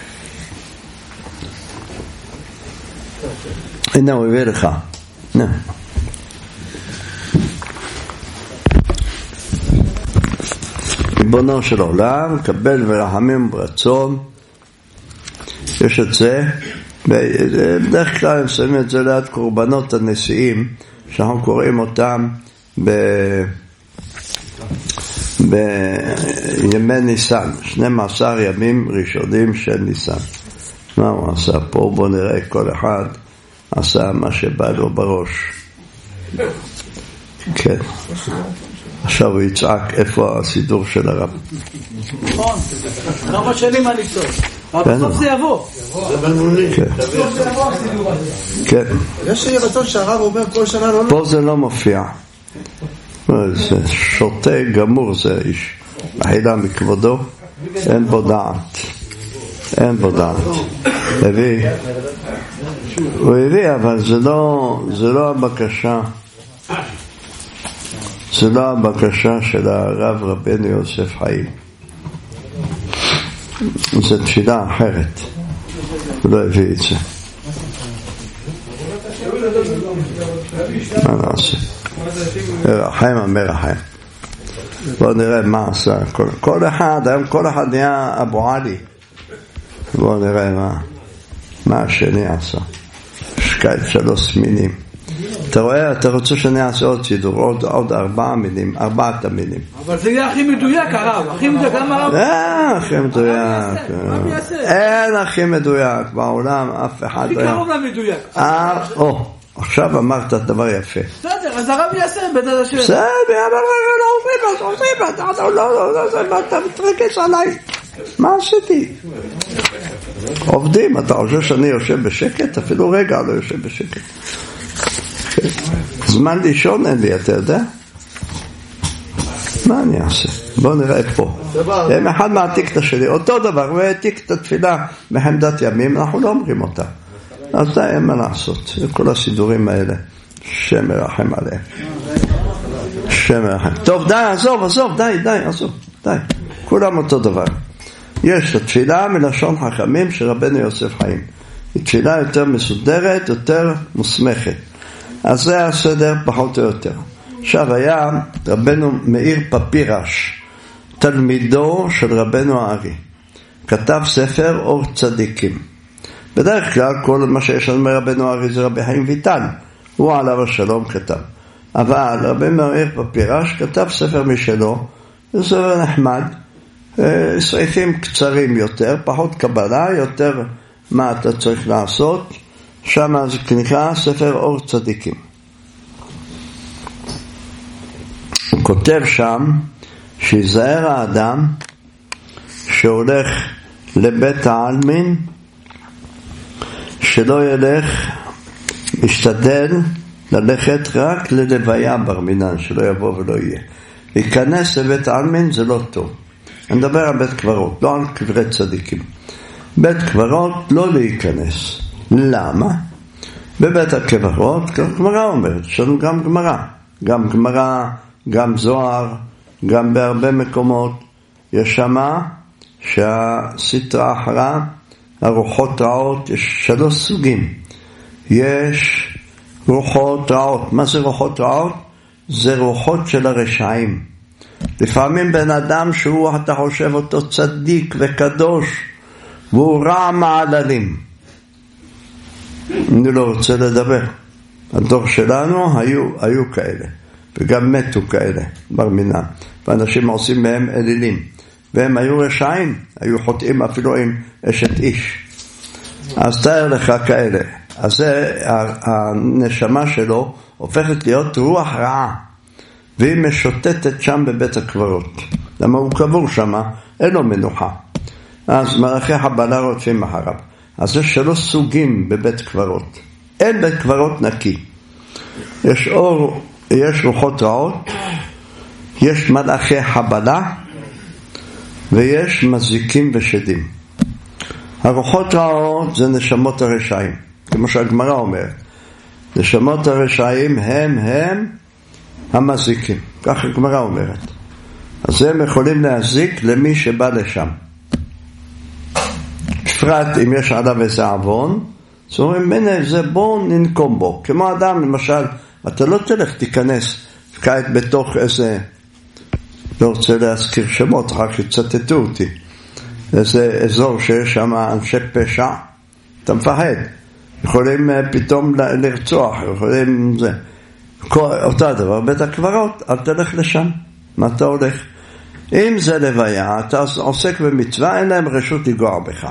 הנה, הוא הביא לך. הנה. ריבונו של עולם, קבל ורחמים ברצון. יש את זה, בדרך כלל הם שמים את זה ליד קורבנות הנשיאים, שאנחנו קוראים אותם בימי ניסן, 12 ימים ראשונים של ניסן. מה הוא עשה פה? בוא נראה, כל אחד עשה מה שבא לו בראש. כן. עכשיו הוא יצעק איפה הסידור של הרב. נכון, כמה שנים מה לפתור. אבל בסוף זה יבוא. זה בנמולי. בסוף זה יבוא הסידור הזה. כן. יש רצון שהרב אומר כל שנה לא... פה זה לא מופיע. זה שוטה גמור, זה איש מחילה מכבודו, אין בו דעת. אין בו דעת. הוא הביא, אבל זה לא הבקשה. זה לא הבקשה של הרב רבנו יוסף חיים. זו תפילה אחרת. הוא לא הביא את זה. מה נעשה? מרחם המרחם. בואו נראה מה עשה. כל אחד נהיה אבו עלי. בואו נראה מה השני עשה. שקעת 3 מינים. אתה רואה, אתה רוצה שאני אעשה עוד סידור, עוד 4 מינים, 4 המינים. אבל זה יהיה הכי מדויק הרב, הכי מדויק, גם הרב. הכי מדויק. אין הכי מדויק בעולם, אף אחד. הכי קרוב למדויק. עכשיו אמרת דבר יפה. בסדר, אז הרב יעשה בדד השם. בסדר, אבל לא אומרים, אתה מתרגש עליי. מה עשיתי? עובדים, אתה חושב שאני יושב בשקט? אפילו רגע לא יושב בשקט. זמן לישון אין לי, אתה יודע? מה אני אעשה? בואו נראה פה. הם אחד מעתיק את השני, אותו דבר, והעתיק את התפילה מחמדת ימים, אנחנו לא אומרים אותה. אז די, אין מה לעשות. כל הסידורים האלה, שם מרחם עליהם. שם מרחם. טוב, די, עזוב, די. כולם אותו דבר. יש את התפילה מלשון חכמים של רבנו יוסף חיים. היא תפילה יותר מסודרת, יותר מוסמכת. אז זה הסדר פחות או יותר. עכשיו היה רבנו מאיר פפירש, תלמידו של רבנו הארי. כתב ספר אור צדיקים. בדרך כלל כל מה שיש לנו מרבנו הארי זה רבי חיים ויטל. הוא עליו השלום כתב. אבל רבנו מאיר פפירש כתב ספר משלו, זה ספר נחמד, סעיפים קצרים יותר, פחות קבלה, יותר מה אתה צריך לעשות. שם זה נקרא ספר אור צדיקים. הוא כותב שם שיזהר האדם שהולך לבית העלמין, שלא ילך, משתדל ללכת רק ללוויה בר מינן, שלא יבוא ולא יהיה. להיכנס לבית העלמין זה לא טוב. אני מדבר על בית קברות, לא על קברי צדיקים. בית קברות לא להיכנס. למה? בבית הקברות, גמרא אומרת, יש לנו גם גמרא, גם זוהר, גם בהרבה מקומות, יש שמה שהסטרא אחרא, הרוחות רעות, יש 3 סוגים. יש רוחות רעות. מה זה רוחות רעות? זה רוחות של הרשעים. לפעמים בן אדם שהוא, אתה חושב אותו צדיק וקדוש, והוא רע מעללים. אני לא רוצה לדבר. הדור שלנו היו כאלה, וגם מתו כאלה, בר מינן. ואנשים עושים מהם אלילים. והם היו רשעים, היו חוטאים אפילו עם אשת איש. אז תאר לך כאלה. אז זה, הנשמה שלו הופכת להיות רוח רעה. והיא משוטטת שם בבית הקברות. למה הוא קבור שם? אין לו מנוחה. אז מלאכי חבלה רודפים אחריו. אז יש 3 סוגים בבית קברות. אין בית קברות נקי. יש רוחות רעות, יש מלאכי חבלה, ויש מזיקים ושדים. הרוחות רעות זה נשמות הרשעים. כמו שהגמרא אומרת. נשמות הרשעים הם המזיקים. כך הגמרא אומרת. אז הם יכולים להזיק למי שבא לשם. בפרט אם יש עליו איזה עוון, אז אומרים, זה בוא ננקום בו. כמו אדם, למשל, אתה לא תלך תיכנס כעת בתוך איזה, לא רוצה להזכיר שמות, רק שצטטו אותי, איזה אזור שיש שם אנשי פשע, אתה מפחד. יכולים פתאום לרצוח, יכולים זה. אותה דבר, בית הקברות, אל תלך לשם. מה אתה הולך? אם זה לוויה, אתה עוסק במצווה, אין להם רשות לגוע בך.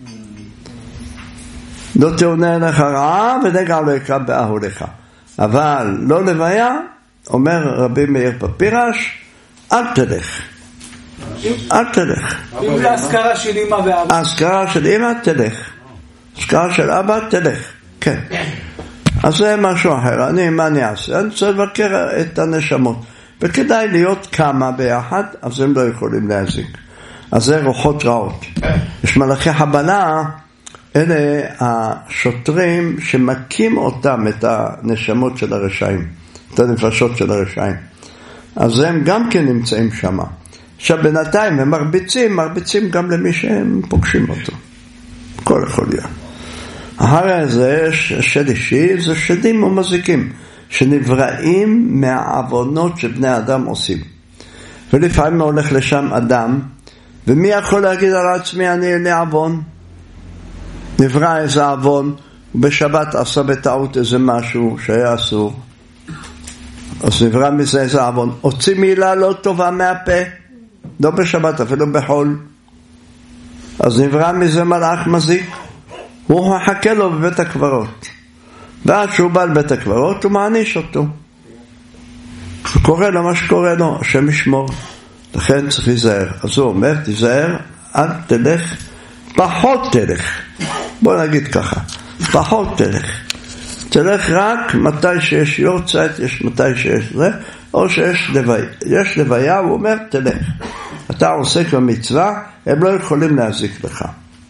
לא תאונה לך רעה ונגע לא יקרא באהו לך. אבל לא לוויה, אומר רבי מאיר פפירש, אל תלך. אל תלך. אם זה הזכרה של אמא ואבא. הזכרה של אמא, תלך. הזכרה של אבא, תלך. כן. אז זה משהו אחר. מה אני אעשה? אני צריך לבקר את הנשמות. וכדאי להיות כמה ביחד, אז הם לא יכולים להזיק. אז זה רוחות רעות. יש מלאכי חבלה, אלה השוטרים שמכים אותם, את הנשמות של הרשעים, את הנפשות של הרשעים. אז הם גם כן נמצאים שם. עכשיו בינתיים הם מרביצים גם למי שהם פוגשים אותו. כל יכול להיות. אחרי זה שלישי, זה שדים ומזיקים, שנבראים מהעוונות שבני אדם עושים. ולפעמים הולך לשם אדם, ומי יכול להגיד על עצמי אני אין לי עוון? נברא איזה עוון, ובשבת עשה בטעות איזה משהו שהיה אסור. אז נברא מזה איזה עוון. הוציא מילה לא טובה מהפה, לא בשבת אפילו בחול. אז נברא מזה מלאך מזיק. הוא מחכה לו בבית הקברות. ועד שהוא בא לבית הקברות הוא מעניש אותו. קורא לו מה שקורא לו, השם ישמור. לכן צריך להיזהר. אז הוא אומר, תיזהר, אל תלך, פחות תלך. בוא נגיד ככה, פחות תלך. תלך רק מתי שיש יורצייט, יש מתי שיש זה, או שיש לוויה. יש לוויה, הוא אומר, תלך. אתה עוסק במצווה, הם לא יכולים להזיק לך.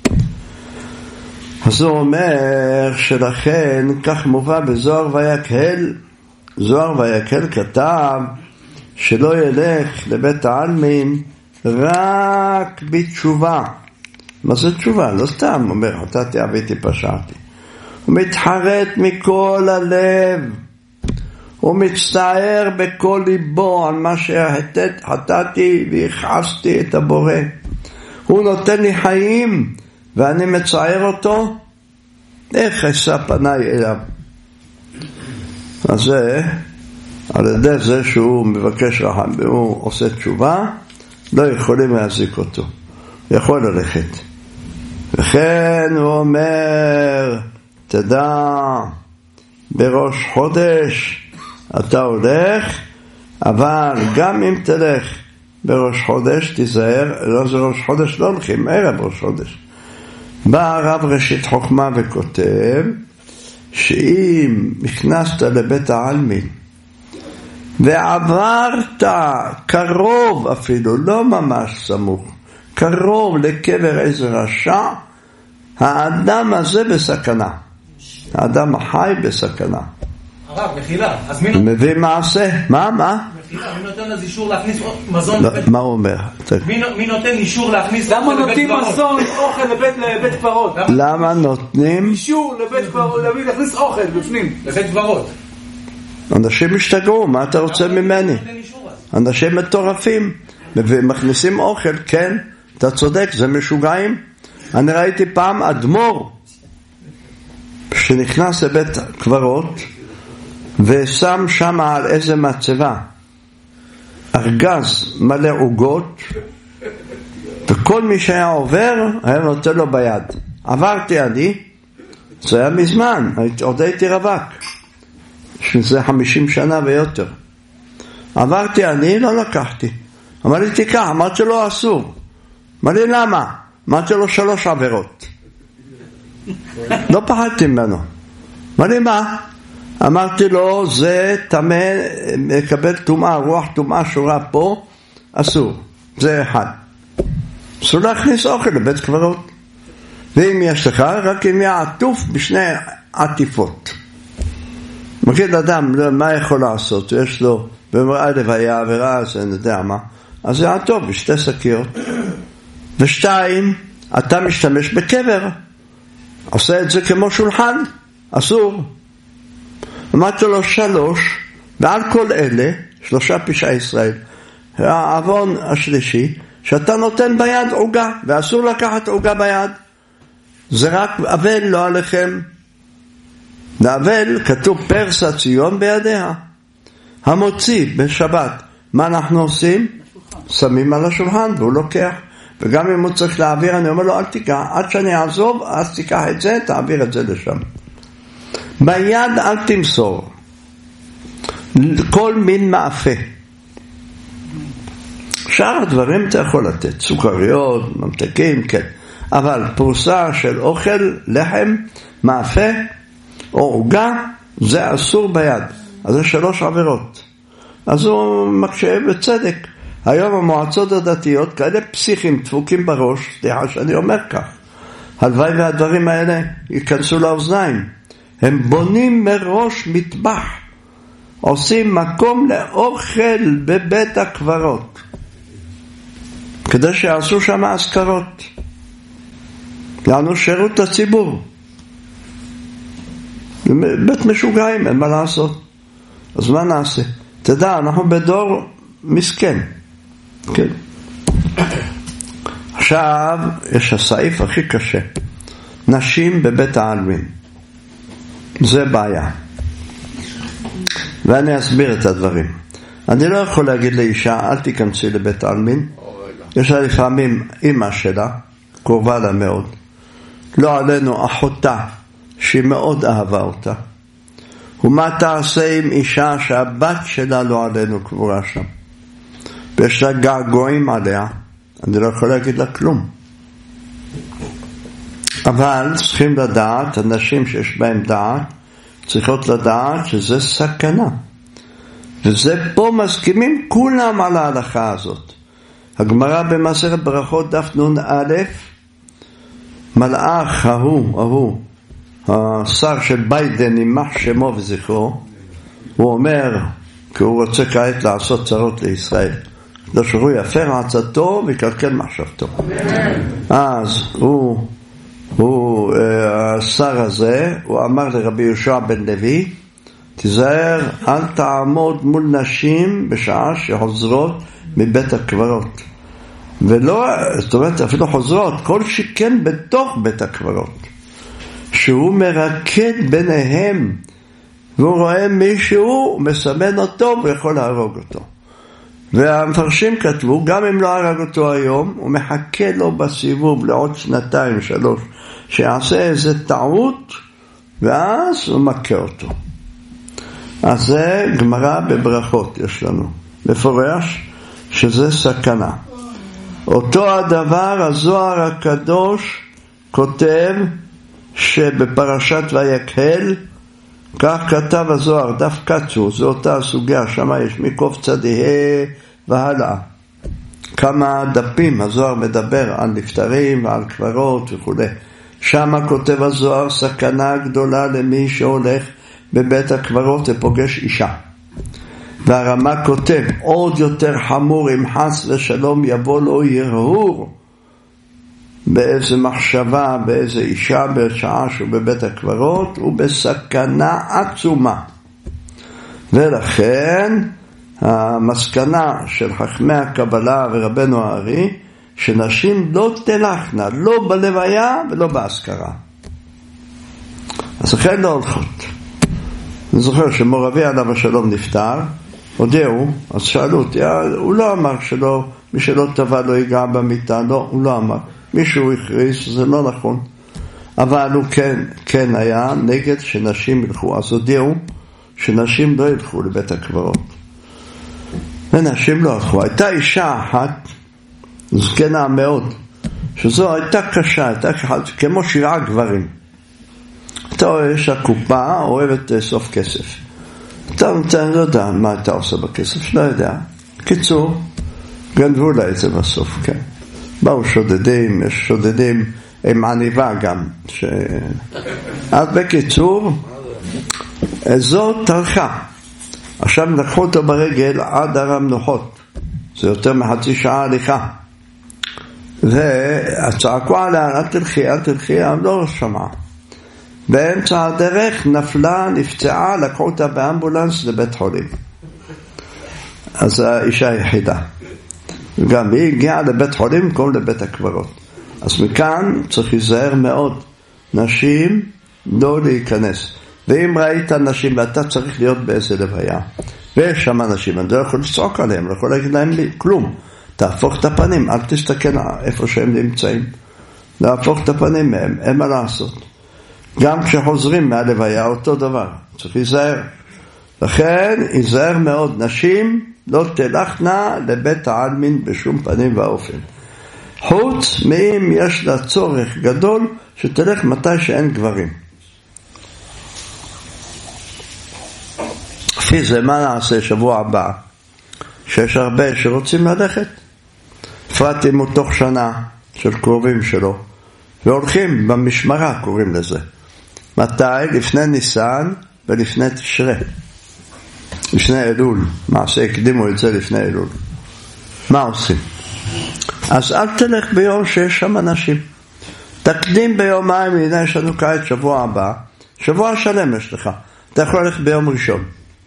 אז הוא אומר שלכן, כך מובא בזוהר ויקהל, זוהר ויקהל כתב שלא ילך לבית העלמין רק בתשובה. מה זה תשובה? לא סתם, הוא אומר, חטאתי עוויתי פשעתי. הוא מתחרט מכל הלב, הוא מצטער בכל ליבו על מה שחטאתי והכעסתי את הבורא. הוא נותן לי חיים ואני מצער אותו, איך אשא פניי אליו? אז זה, על ידי זה שהוא מבקש רחם והוא עושה תשובה, לא יכולים להזיק אותו, הוא יכול ללכת. וכן הוא אומר, תדע, בראש חודש אתה הולך, אבל גם אם תלך בראש חודש, תיזהר, לא זה ראש חודש, לא הולכים, ערב ראש חודש. בא הרב ראשית חוכמה וכותב, שאם נכנסת לבית העלמין, ועברת קרוב אפילו, לא ממש סמוך, קרוב לקבר איזה רשע, האדם הזה בסכנה. האדם החי בסכנה. הרב, מחילה. מביא מעשה. מה? מחילה, מי נותן אז אישור להכניס מזון לבית? מה הוא אומר? מי נותן אישור להכניס לבית קברות? למה נותנים מזון, אוכל לבית קברות? למה נותנים? אישור לבית קברות, להכניס אוכל בפנים, לבית קברות. אנשים השתגעו, מה אתה רוצה ממני? אנשים מטורפים, ומכניסים אוכל, כן, אתה צודק, זה משוגעים. אני ראיתי פעם אדמו"ר שנכנס לבית קברות ושם שם על איזה מצבה ארגז מלא עוגות, וכל מי שהיה עובר היה נותן לו ביד. עברתי אני, זה היה מזמן, עוד הייתי רווק, שזה 50 שנה ויותר. עברתי אני, לא לקחתי. אמר לי תיקח, אמרתי לו אסור. אמר לי למה? אמרתי לו 3 עבירות. לא פחדתי ממנו. אמר לי מה? אמרתי לו זה תמה, מקבל טומאה, רוח טומאה שורה פה, אסור. זה אחד. אסור להכניס אוכל לבית קברות. ואם יש לך, רק אם יהיה עטוף בשני עטיפות. מכיר אדם, מה יכול לעשות? יש לו במראה לוויה עבירה, אז אני יודע מה. אז זה עטוף בשתי שקיות. ושתיים, אתה משתמש בקבר. עושה את זה כמו שולחן. אסור. אמרתי לו 3, ועל כל אלה, 3 פשעי ישראל. העוון השלישי, שאתה נותן ביד עוגה, ואסור לקחת עוגה ביד. זה רק אבל, לא עליכם. אבל כתוב פרסה ציון בידיה. המוציא בשבת, מה אנחנו עושים? שמים על השולחן והוא לוקח. וגם אם הוא צריך להעביר, אני אומר לו אל תיקח, עד שאני אעזוב, אז תיקח את זה, תעביר את זה לשם. ביד אל תמסור כל מין מאפה. שאר הדברים אתה יכול לתת, סוכריות, ממתקים, כן. אבל פרוסה של אוכל, לחם, מאפה או עוגה, זה אסור ביד. אז זה 3 עבירות. אז הוא מקשה בצדק. היום המועצות הדתיות כאלה פסיכים דפוקים בראש, סליחה שאני אומר כך. הלוואי והדברים האלה ייכנסו לאוזניים. הם בונים מראש מטבח. עושים מקום לאוכל בבית הקברות. כדי שיעשו שם אזכרות. יענו שירות לציבור. בית משוגעים, אין מה לעשות. אז מה נעשה? תדע, אנחנו בדור מסכן. כן. עכשיו, יש הסעיף הכי קשה. נשים בבית העלמין. זה בעיה. ואני אסביר את הדברים. אני לא יכול להגיד לאישה, אל תיכנסי לבית העלמין. יש לה לפעמים אמא שלה, קרובה לה מאוד. לא עלינו אחותה, שהיא מאוד אהבה אותה. ומה תעשה עם אישה שהבת שלה לא עלינו קבורה שם? ויש לה געגועים עליה, אני לא יכול להגיד לה כלום. אבל צריכים לדעת, אנשים שיש בהם דעת, צריכות לדעת שזה סכנה. וזה פה מסכימים כולם על ההלכה הזאת. הגמרא במסכת ברכות דף נ"א, מלאך ההוא, השר של ביידן, יימח שמו וזכרו, הוא אומר, כי הוא רוצה כעת לעשות צרות לישראל, לא שהוא יפר עצתו ויקלקל מחשבתו. אז השר הזה, הוא אמר לרבי יהושע בן לוי, תיזהר, אל תעמוד מול נשים בשעה שחוזרות מבית הקברות. ולא, זאת אומרת, אפילו חוזרות, כל שכן בתוך בית הקברות. שהוא מרקד ביניהם, והוא רואה מישהו, מסמן אותו, ויכול להרוג אותו. והמפרשים כתבו, גם אם לא הרג אותו היום, הוא מחכה לו בסיבוב לעוד 2-3, שיעשה איזה טעות, ואז הוא מכה אותו. אז זה גמרא בברכות יש לנו, מפורש שזה סכנה. אותו הדבר הזוהר הקדוש כותב שבפרשת ויקהל, כך כתב הזוהר, דף קצו, זו אותה הסוגיה, שם יש מקוף צדיעה והלאה. כמה דפים הזוהר מדבר על נפטרים ועל קברות וכו'. שם כותב הזוהר, סכנה גדולה למי שהולך בבית הקברות ופוגש אישה. והרמה כותב, עוד יותר חמור אם חס ושלום יבוא לו הרהור באיזה מחשבה, באיזה אישה, בשעה שהוא בבית הקברות, הוא בסכנה עצומה. ולכן המסקנה של חכמי הקבלה ורבנו הארי, שנשים לא תלכנה, לא בלוויה ולא באזכרה. אז לכן לא הולכות. אני זוכר שמורבי עליו השלום נפטר, הודיעו, אז שאלו אותי, הוא לא אמר שלא, מי שלא טבע לא ייגע במיטה, לא, הוא לא אמר. מישהו הכריז, זה לא נכון. אבל הוא כן היה נגד שנשים ילכו. אז הודיעו שנשים לא ילכו לבית הקברות. ונשים לא הלכו. הייתה אישה אחת, זקנה מאוד, שזו הייתה קשה, הייתה כמו 7 גברים. אתה רואה שהקופה אוהבת לאסוף כסף. אתה לא יודע מה אתה עושה בכסף, לא יודע. קיצור, גנבו לה את זה בסוף, כן. באו שודדים, יש שודדים עם עניבה גם. אז בקיצור, זאת תלכה. עכשיו לקחו אותו ברגל עד הר המנוחות. זה יותר מחצי שעה הליכה. והצעקו עליה, אל תלכי, אבל לא שמעה. באמצע הדרך נפלה, נפצעה, לקחו אותה באמבולנס לבית חולים. אז האישה היחידה. גם היא הגיעה לבית חולים במקום לבית הקברות. אז מכאן צריך להיזהר מאוד. נשים לא להיכנס. ואם ראית נשים ואתה צריך להיות באיזה לוויה, ויש שם אנשים, אני לא יכול לצעוק עליהם, לא יכול להגיד להם כלום. תהפוך את הפנים, אל תסתכל איפה שהם נמצאים. להפוך את הפנים מהם, אין מה לעשות. גם כשחוזרים מהלוויה אותו דבר, צריך להיזהר. לכן, היזהר מאוד, נשים לא תלכנה לבית העלמין בשום פנים ואופן. חוץ מאם יש לה צורך גדול שתלך מתי שאין גברים. לפי זה מה נעשה שבוע הבא? שיש הרבה שרוצים ללכת. בפרט אם הוא תוך שנה של קרובים שלו. והולכים במשמרה קוראים לזה. מתי? לפני ניסן ולפני תשרה. לפני אלול. מעשה הקדימו את זה לפני אלול. מה עושים? אז אל תלך ביום שיש שם אנשים. תקדים ביומיים, הנה יש לנו כעת שבוע הבא. שבוע שלם יש לך. אתה יכול ללכת ביום ראשון.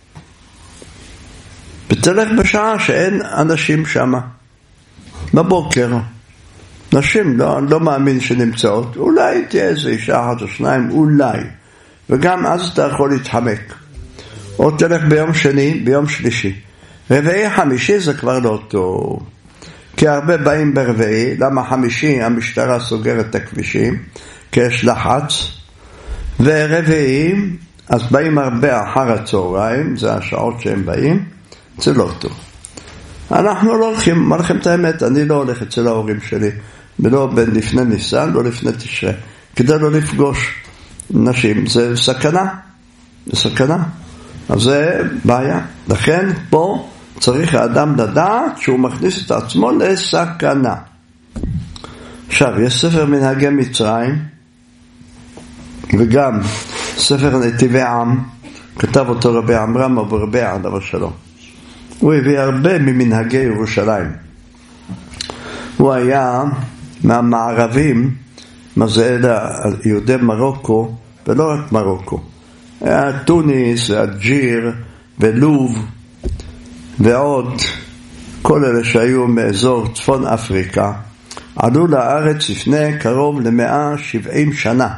ותלך בשעה שאין אנשים שם. בבוקר. נשים לא מאמין שנמצאות. אולי תהיה איזה אישה אחת או שניים, אולי. וגם אז אתה יכול להתחמק. או תלך ביום שני, ביום שלישי. רביעי חמישי זה כבר לא טוב. כי הרבה באים ברביעי. למה חמישי המשטרה סוגרת את הכבישים? כי יש לחץ. ורביעי, אז באים הרבה אחר הצהריים. זה השעות שהם באים. זה לא טוב. אנחנו לא הולכים, מה לכם את האמת? אני לא הולך אצל ההורים שלי. ולא בין לפני ניסן, לא לפני תשרה. כדי לא לפגוש נשים. זה סכנה. זה סכנה. אז זה בעיה. לכן פה צריך האדם לדעת שהוא מכניס את עצמו לסכנה. עכשיו, יש ספר מנהגי מצרים, וגם ספר נתיבי עם, כתב אותו רבי עמרם אבו רביע עליו השלום. הוא הביא הרבה ממנהגי ירושלים. הוא היה מהמערבים, מה זה יהודי מרוקו, ולא רק מרוקו. היה טוניס, אלג'יר, ולוב, ועוד, כל אלה שהיו מאזור צפון אפריקה, עלו לארץ לפני קרוב ל-170 שנה.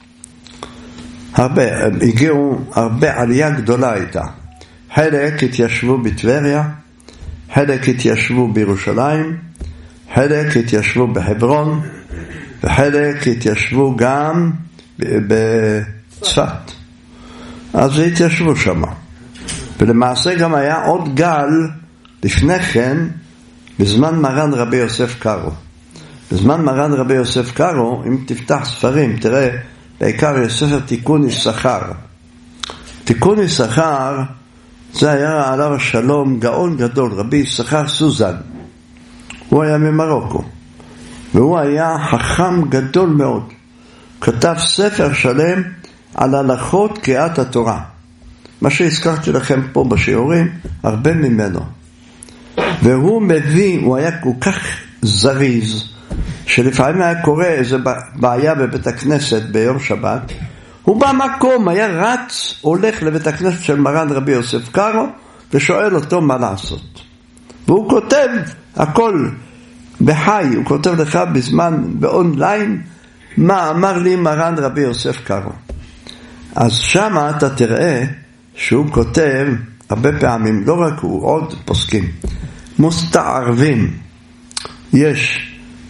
הגיעו הרבה, עלייה גדולה הייתה. חלק התיישבו בטבריה, חלק התיישבו בירושלים, חלק התיישבו בחברון, וחלק התיישבו גם בצפת. אז התיישבו שם. ולמעשה גם היה עוד גל לפני כן, בזמן מרן רבי יוסף קארו. בזמן מרן רבי יוסף קארו, אם תפתח ספרים, תראה, בעיקר יש ספר תיקון יששכר. תיקון יששכר, זה היה עליו השלום גאון גדול, רבי יששכר סוזן. הוא היה ממרוקו. והוא היה חכם גדול מאוד. כתב ספר שלם על הלכות קריאת התורה. מה שהזכרתי לכם פה בשיעורים, הרבה ממנו. והוא מביא, הוא היה כל כך זריז, שלפעמים היה קורא איזו בעיה בבית הכנסת ביום שבת, הוא במקום היה רץ, הולך לבית הכנסת של מרן רבי יוסף קארו, ושואל אותו מה לעשות. והוא כותב הכל בחי, הוא כותב לך בזמן, באונליין, מה אמר לי מרן רבי יוסף קארו. אז שמה אתה תראה שהוא כותב הרבה פעמים, לא רק הוא, עוד פוסקים, מוסתערבים. יש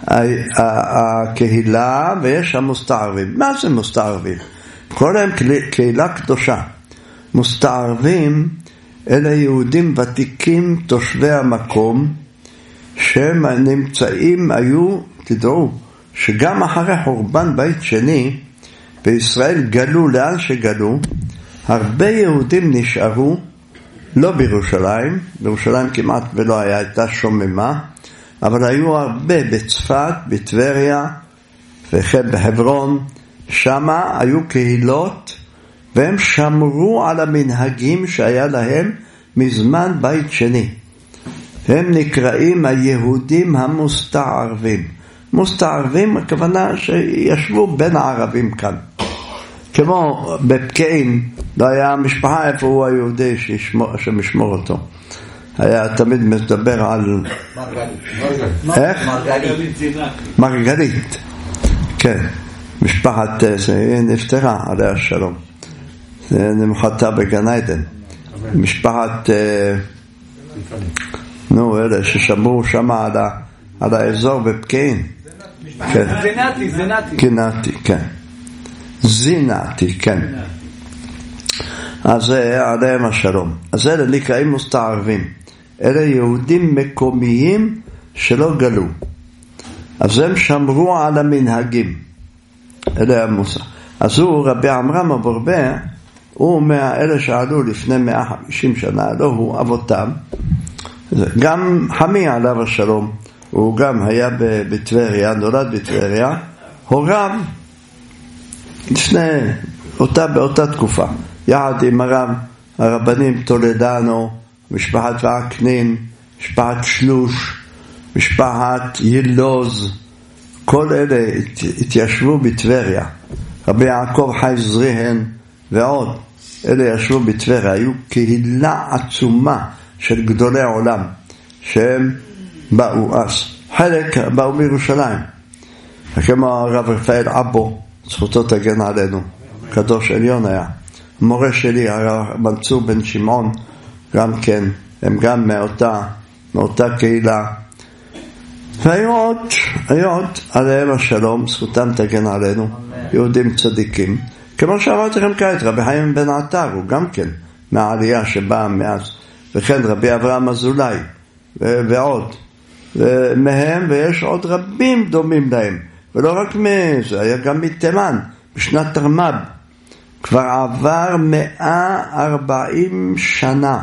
הקהילה ויש המוסתערבים. מה זה מוסתערבים? כל להם קהילה קדושה. מוסתערבים אלה יהודים ותיקים תושבי המקום, שהם נמצאים, היו, תדעו, שגם אחרי חורבן בית שני, בישראל גלו לאן שגלו, הרבה יהודים נשארו, לא בירושלים, בירושלים כמעט ולא הייתה שוממה, אבל היו הרבה בצפת, בטבריה, וכן בחברון, שמה היו קהילות, והם שמרו על המנהגים שהיה להם מזמן בית שני. הם נקראים היהודים המוסתערבים. מוסתערבים, הכוונה שישבו בין הערבים כאן. כמו בפקיעין, לא היה משפחה איפה הוא היהודי שמשמור אותו. היה תמיד מדבר על... איך? מרגלית. כן. משפחת, היא נפטרה, עליה השלום. זה נמחתה בגן עדן. משפחת, אלה ששמרו שם על האזור בפקיעין. זינתי, כן. זינתי, כן. אז זה עליהם השלום. אז אלה נקראים מוסתערבים. אלה יהודים מקומיים שלא גלו. אז הם שמרו על המנהגים. אלה המוסר. אז הוא, רבי עמרם אברבר, הוא מאלה שעלו לפני 150 שנה, לא הוא אבותם. גם חמי עליו השלום, הוא גם היה בטבריה, נולד בטבריה, הוריו לפני באותה תקופה, יחד עם הרבנים טולדנו, משפחת ועקנין, משפחת שלוש, משפחת ילוז, כל אלה התיישבו בטבריה. רבי יעקב חי זריהן ועוד, אלה ישבו בטבריה, היו קהילה עצומה של גדולי העולם שהם באו אז. חלק באו מירושלים, כמו הרב רפאל אבו, זכותו תגן עלינו, קדוש עליון היה. מורה שלי, הרב מנצור בן שמעון, גם כן, הם גם מאותה קהילה. והיו עוד עליהם השלום, זכותם תגן עלינו, יהודים צדיקים. כמו שאמרתי לכם כעת, רבי חיים בן עטר, הוא גם כן מהעלייה שבאה מאז. וכן רבי אברהם אזולאי, ועוד. מהם, ויש עוד רבים דומים להם. ולא רק מזה, היה גם מתימן, בשנת תרמ"ב. כבר עבר 140 שנה.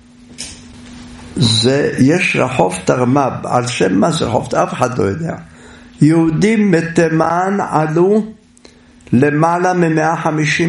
יש רחוב תרמ"ב, על שם מה זה רחוב, אף אחד לא יודע. יהודים מתימן עלו למעלה מ-150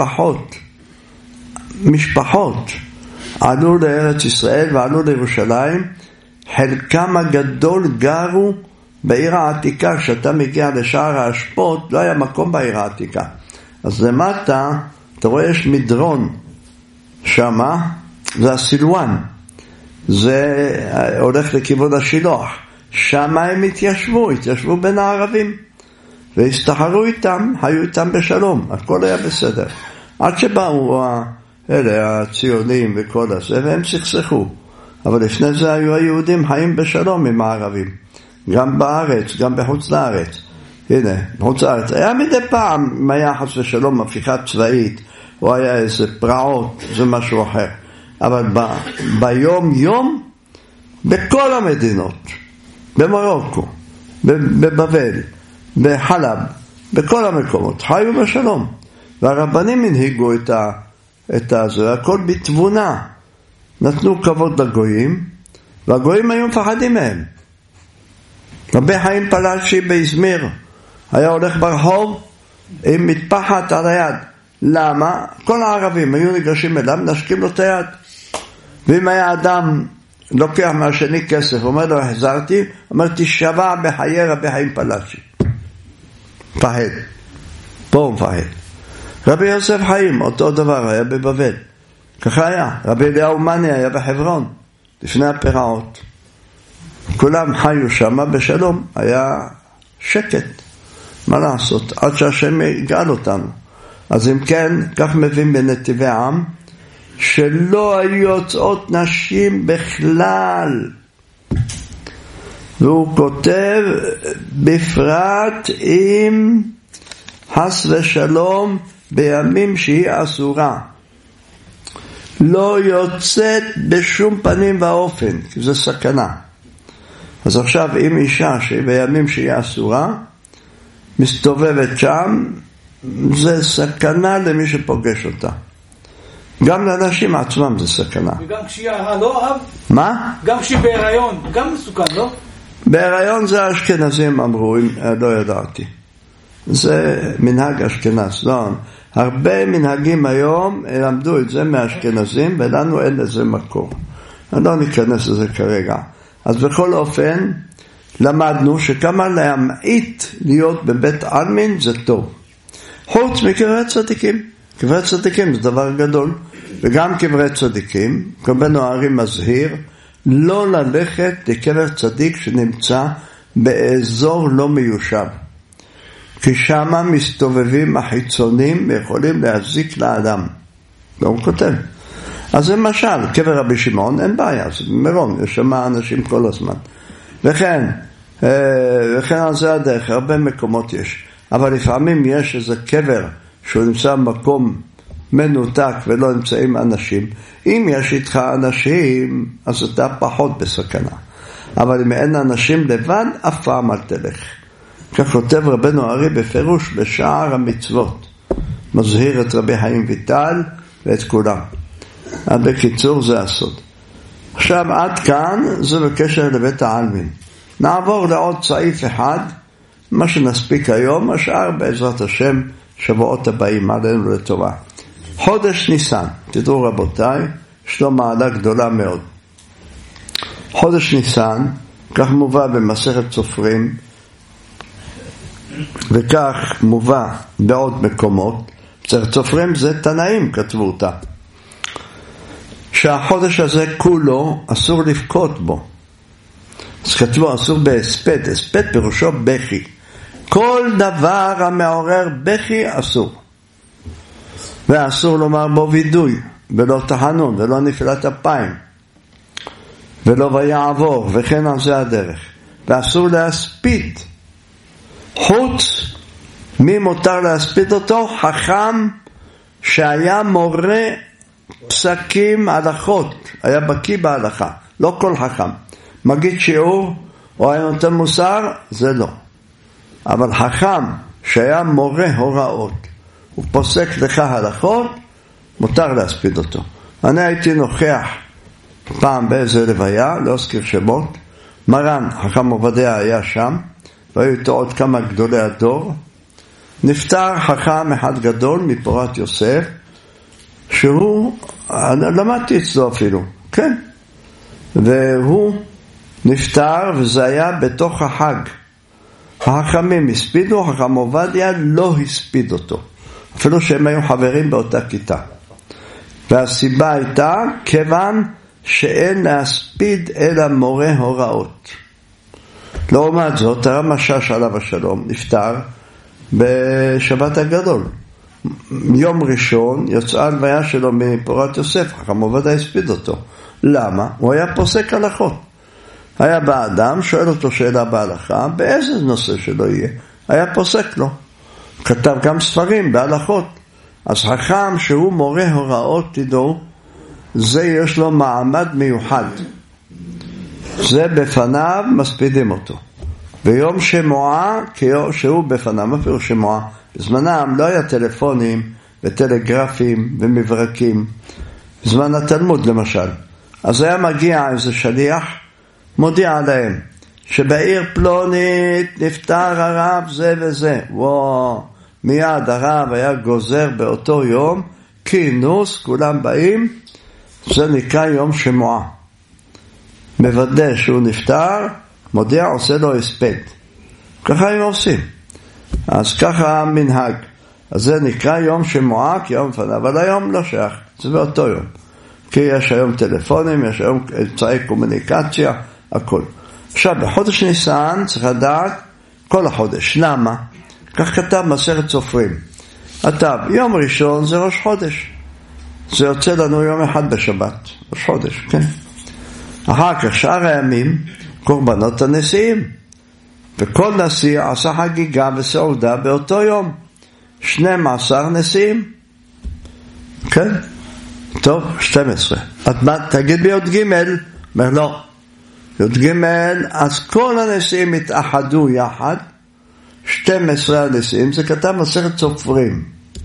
משפחות. עלו לארץ ישראל ועלו לירושלים. חלקם הגדול גרו בעיר העתיקה. כשאתה מגיע לשער האשפות, לא היה מקום בעיר העתיקה. אז למטה, אתה רואה יש מדרון שמה, זה הסילואן. זה הולך לכיוון השילוח. שמה הם התיישבו בין הערבים. והסתחרו איתם, היו איתם בשלום. הכל היה בסדר. עד שבאו אלה הציונים וכל הזה, והם סכסכו. אבל לפני זה היו היהודים חיים בשלום עם הערבים. גם בארץ, גם בחוץ לארץ. הנה, בחוץ לארץ. היה מדי פעם, אם היה חס ושלום, הפיכה צבאית, או היה איזה פרעות, זה משהו אחר. אבל ביום יום, בכל המדינות, במרוקו, בבבל, בחלב, בכל המקומות, חיו בשלום. והרבנים הנהיגו את זה, הכל בתבונה. נתנו כבוד לגויים, והגויים היו מפחדים מהם. רבי חיים פלאשי באזמיר, היה הולך ברחוב עם מטפחת על היד. למה? כל הערבים היו ניגשים אליו, נשקים לו את היד. ואם היה אדם לוקח מהשני כסף, אומר לו, החזרתי, אומר, תשבע בחיי רבי חיים פלאשי. פחד. פה הוא מפחד. רבי יוסף חיים, אותו דבר, היה בבבל. ככה היה. רבי אליהו מני היה בחברון, לפני הפרעות. כולם חיו שם בשלום, היה שקט. מה לעשות? עד שהשם יגאל אותנו. אז אם כן, כך מבין בנתיבי עם, שלא היו יוצאות נשים בכלל. והוא כותב, בפרט אם חס ושלום בימים שהיא אסורה. לא יוצאת בשום פנים ואופן, כי זה סכנה. אז עכשיו אם אישה שבימים שהיא אסורה, מסתובבת שם, זה סכנה למי שפוגש אותה. גם לאנשים עצמם זה סכנה. וגם כשהיא לא אהב? מה? גם כשהיא בהיריון, גם מסוכן, לא? בהיריון זה האשכנזים אמרו, לא ידעתי. זה מנהג אשכנז, לא. הרבה מנהגים היום למדו את זה מהאשכנזים, ולנו אין לזה מקור. אני לא ניכנס לזה כרגע. אז בכל אופן, למדנו שכמה להמעיט להיות בבית עלמין זה טוב. חוץ מקברי צדיקים. קברי צדיקים זה דבר גדול. וגם קברי צדיקים, רבנו הארי מזהיר, לא ללכת לקבר צדיק שנמצא באזור לא מיושב. כי שמה מסתובבים החיצונים ויכולים להזיק לאדם. והוא כותב. אז למשל, קבר רבי שמעון אין בעיה, זה מירון, יש שם אנשים כל הזמן. וכן על זה הדרך, הרבה מקומות יש. אבל לפעמים יש איזה קבר שהוא נמצא במקום מנותק ולא נמצאים אנשים, אם יש איתך אנשים, אז אתה פחות בסכנה. אבל אם אין אנשים לבד, אף פעם אל תלך. כך כותב רבנו ארי בפירוש בשער המצוות. מזהיר את רבי חיים ויטל ואת כולם. בקיצור זה הסוד. עכשיו עד כאן זה בקשר לבית העלמין. נעבור לעוד סעיף אחד, מה שנספיק היום, השאר בעזרת השם שבועות הבאים עלינו לטובה. חודש ניסן, תדעו רבותיי, יש לו מעלה גדולה מאוד. חודש ניסן, כך מובא במסכת סופרים, וכך מובא בעוד מקומות. מסכת סופרים זה תנאים כתבו אותה. שהחודש הזה כולו אסור לבכות בו. אז כתבו אסור בהספד, הספד פירושו בכי. כל דבר המעורר בכי אסור. ואסור לומר בו וידוי, ולא תחנון, ולא נפילת אפיים, ולא ויעבור, וכן על זה הדרך. ואסור להספיד. חוץ מי מותר להספיד אותו? חכם שהיה מורה פסקים הלכות, היה בקיא בהלכה. לא כל חכם. מגיד שיעור או היה נותן מוסר, זה לא. אבל חכם שהיה מורה הוראות, הוא פוסק לך הלכות, מותר להספיד אותו. אני הייתי נוכח פעם באיזה לוויה, לא אזכיר שמות, מרן חכם עובדיה היה שם, והיו איתו עוד כמה גדולי הדור. נפטר חכם אחד גדול מפורת יוסף, שהוא, למדתי אצלו אפילו, כן, והוא נפטר וזה היה בתוך החג. החכמים הספידו, חכם עובדיה לא הספיד אותו, אפילו שהם היו חברים באותה כיתה. והסיבה הייתה כיוון שאין להספיד אלא מורה הוראות. לעומת זאת, הרב משאש עליו השלום נפטר בשבת הגדול. יום ראשון יצאה הלוויה שלו מפורת יוסף, חכם עובדיה הספיד אותו. למה? הוא היה פוסק הלכות. היה בא אדם, שואל אותו שאלה בהלכה, באיזה נושא שלא יהיה, היה פוסק לו. כתב גם ספרים בהלכות. אז חכם שהוא מורה הוראות, תדעו, זה יש לו מעמד מיוחד. זה בפניו מספידים אותו. ביום שמועה, שהוא בפניו, מה פירוש שמועה? בזמנם לא היה טלפונים וטלגרפים ומברקים. בזמן התלמוד למשל. אז היה מגיע איזה שליח, מודיע להם שבעיר פלונית נפטר הרב זה וזה. וואו, מיד הרב היה גוזר באותו יום כינוס, כולם באים, זה נקרא יום שמועה. מוודא שהוא נפטר, מודיע, עושה לו הספד. ככה הם עושים. אז ככה המנהג. אז זה נקרא יום שמועה כיום פנה, אבל היום לא שייך, זה באותו יום. כי יש היום טלפונים, יש היום אמצעי קומוניקציה, הכל. עכשיו, בחודש ניסן צריך לדעת כל החודש. למה? כך כתב מסכת סופרים. כתב, יום ראשון זה ראש חודש. זה יוצא לנו יום אחד בשבת. ראש חודש, כן? אחר כך, שאר הימים, קורבנות הנשיאים. וכל נשיא עשה חגיגה וסעודה באותו יום. 12 נשיאים. כן? טוב, 12. תגיד בי"ג, אומר לא. י"ג, אז כל הנשיאים התאחדו יחד, 12 הנשיאים, זה כתב מסכת סופרים.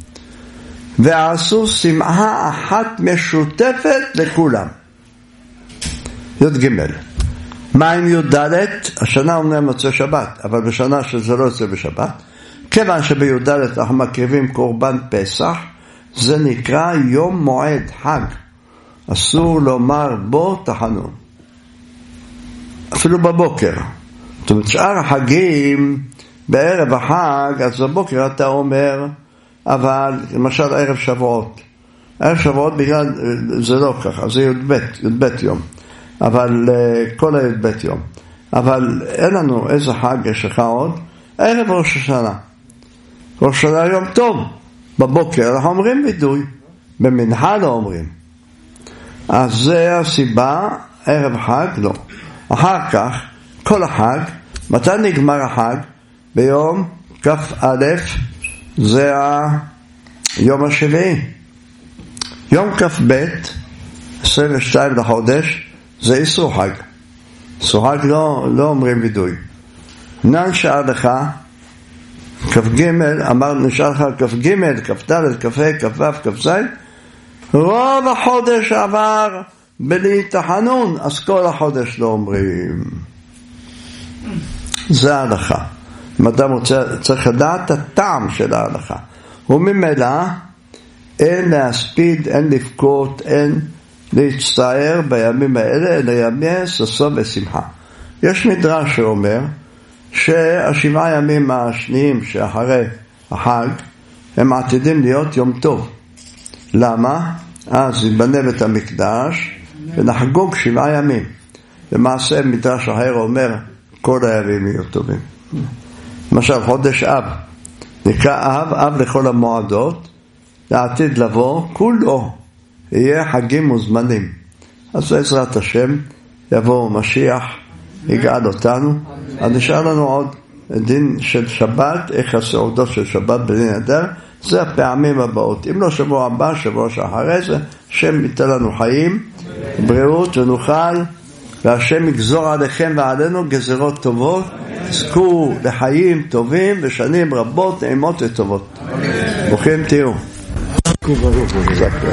ועשו שמחה אחת משותפת לכולם. י"ג. מה עם י"ד? השנה אומנם יוצא שבת, אבל בשנה שזה לא יוצא בשבת, כיוון שבי"ד אנחנו מקריבים קורבן פסח, זה נקרא יום מועד, חג. אסור לומר בו תחנון. אפילו בבוקר. זאת אומרת, שאר החגים, בערב החג, אז בבוקר אתה אומר, אבל למשל ערב שבועות. ערב שבועות בגלל, זה לא ככה, זה י"ב יום. אבל כל הי"ב יום. אבל אין לנו איזה חג יש לך עוד, ערב ראש השנה. ראש השנה יום טוב. בבוקר אנחנו אומרים וידוי, במנחה לא אומרים. אז זה הסיבה, ערב חג לא. אחר כך, כל החג, מתי נגמר החג? ביום כ"א, זה היום השביעי. יום כ"ב, 22 לחודש, זה איסור חג. איסור חג לא אומרים וידוי. נן שאל לך, כ"ג, אמרנו נשאל לך כ"ג, כ"ד, כ"ה, כ"ו, כ"ז, רוב החודש עבר בלי תחנון, אז כל החודש לא אומרים. זה ההלכה. אם אדם צריך לדעת את הטעם של ההלכה. וממילא אין להספיד, אין לבכות, אין להצטער בימים האלה, אלא ימי ששון ושמחה. יש מדרש שאומר שהשבעה ימים השניים שאחרי החג הם עתידים להיות יום טוב. למה? אז ייבנה בית המקדש ונחגוג 7 ימים. למעשה מדרש אחר אומר כל הימים יהיו טובים. למשל חודש אב נקרא אב לכל המועדות, לעתיד לבוא כולו יהיה חגים מוזמנים. אז בעזרת השם יבוא משיח, יגאל אותנו. אז נשאר לנו עוד דין של שבת, איך הסעודות של שבת בדין נדר, זה הפעמים הבאות. אם לא שבוע הבא, שבוע שאחרי זה, השם ייתן לנו חיים, בריאות, ונוכל, והשם יגזור עליכם ועלינו גזרות טובות, תזכו לחיים טובים ושנים רבות, נעימות וטובות. ברוכים תהיו.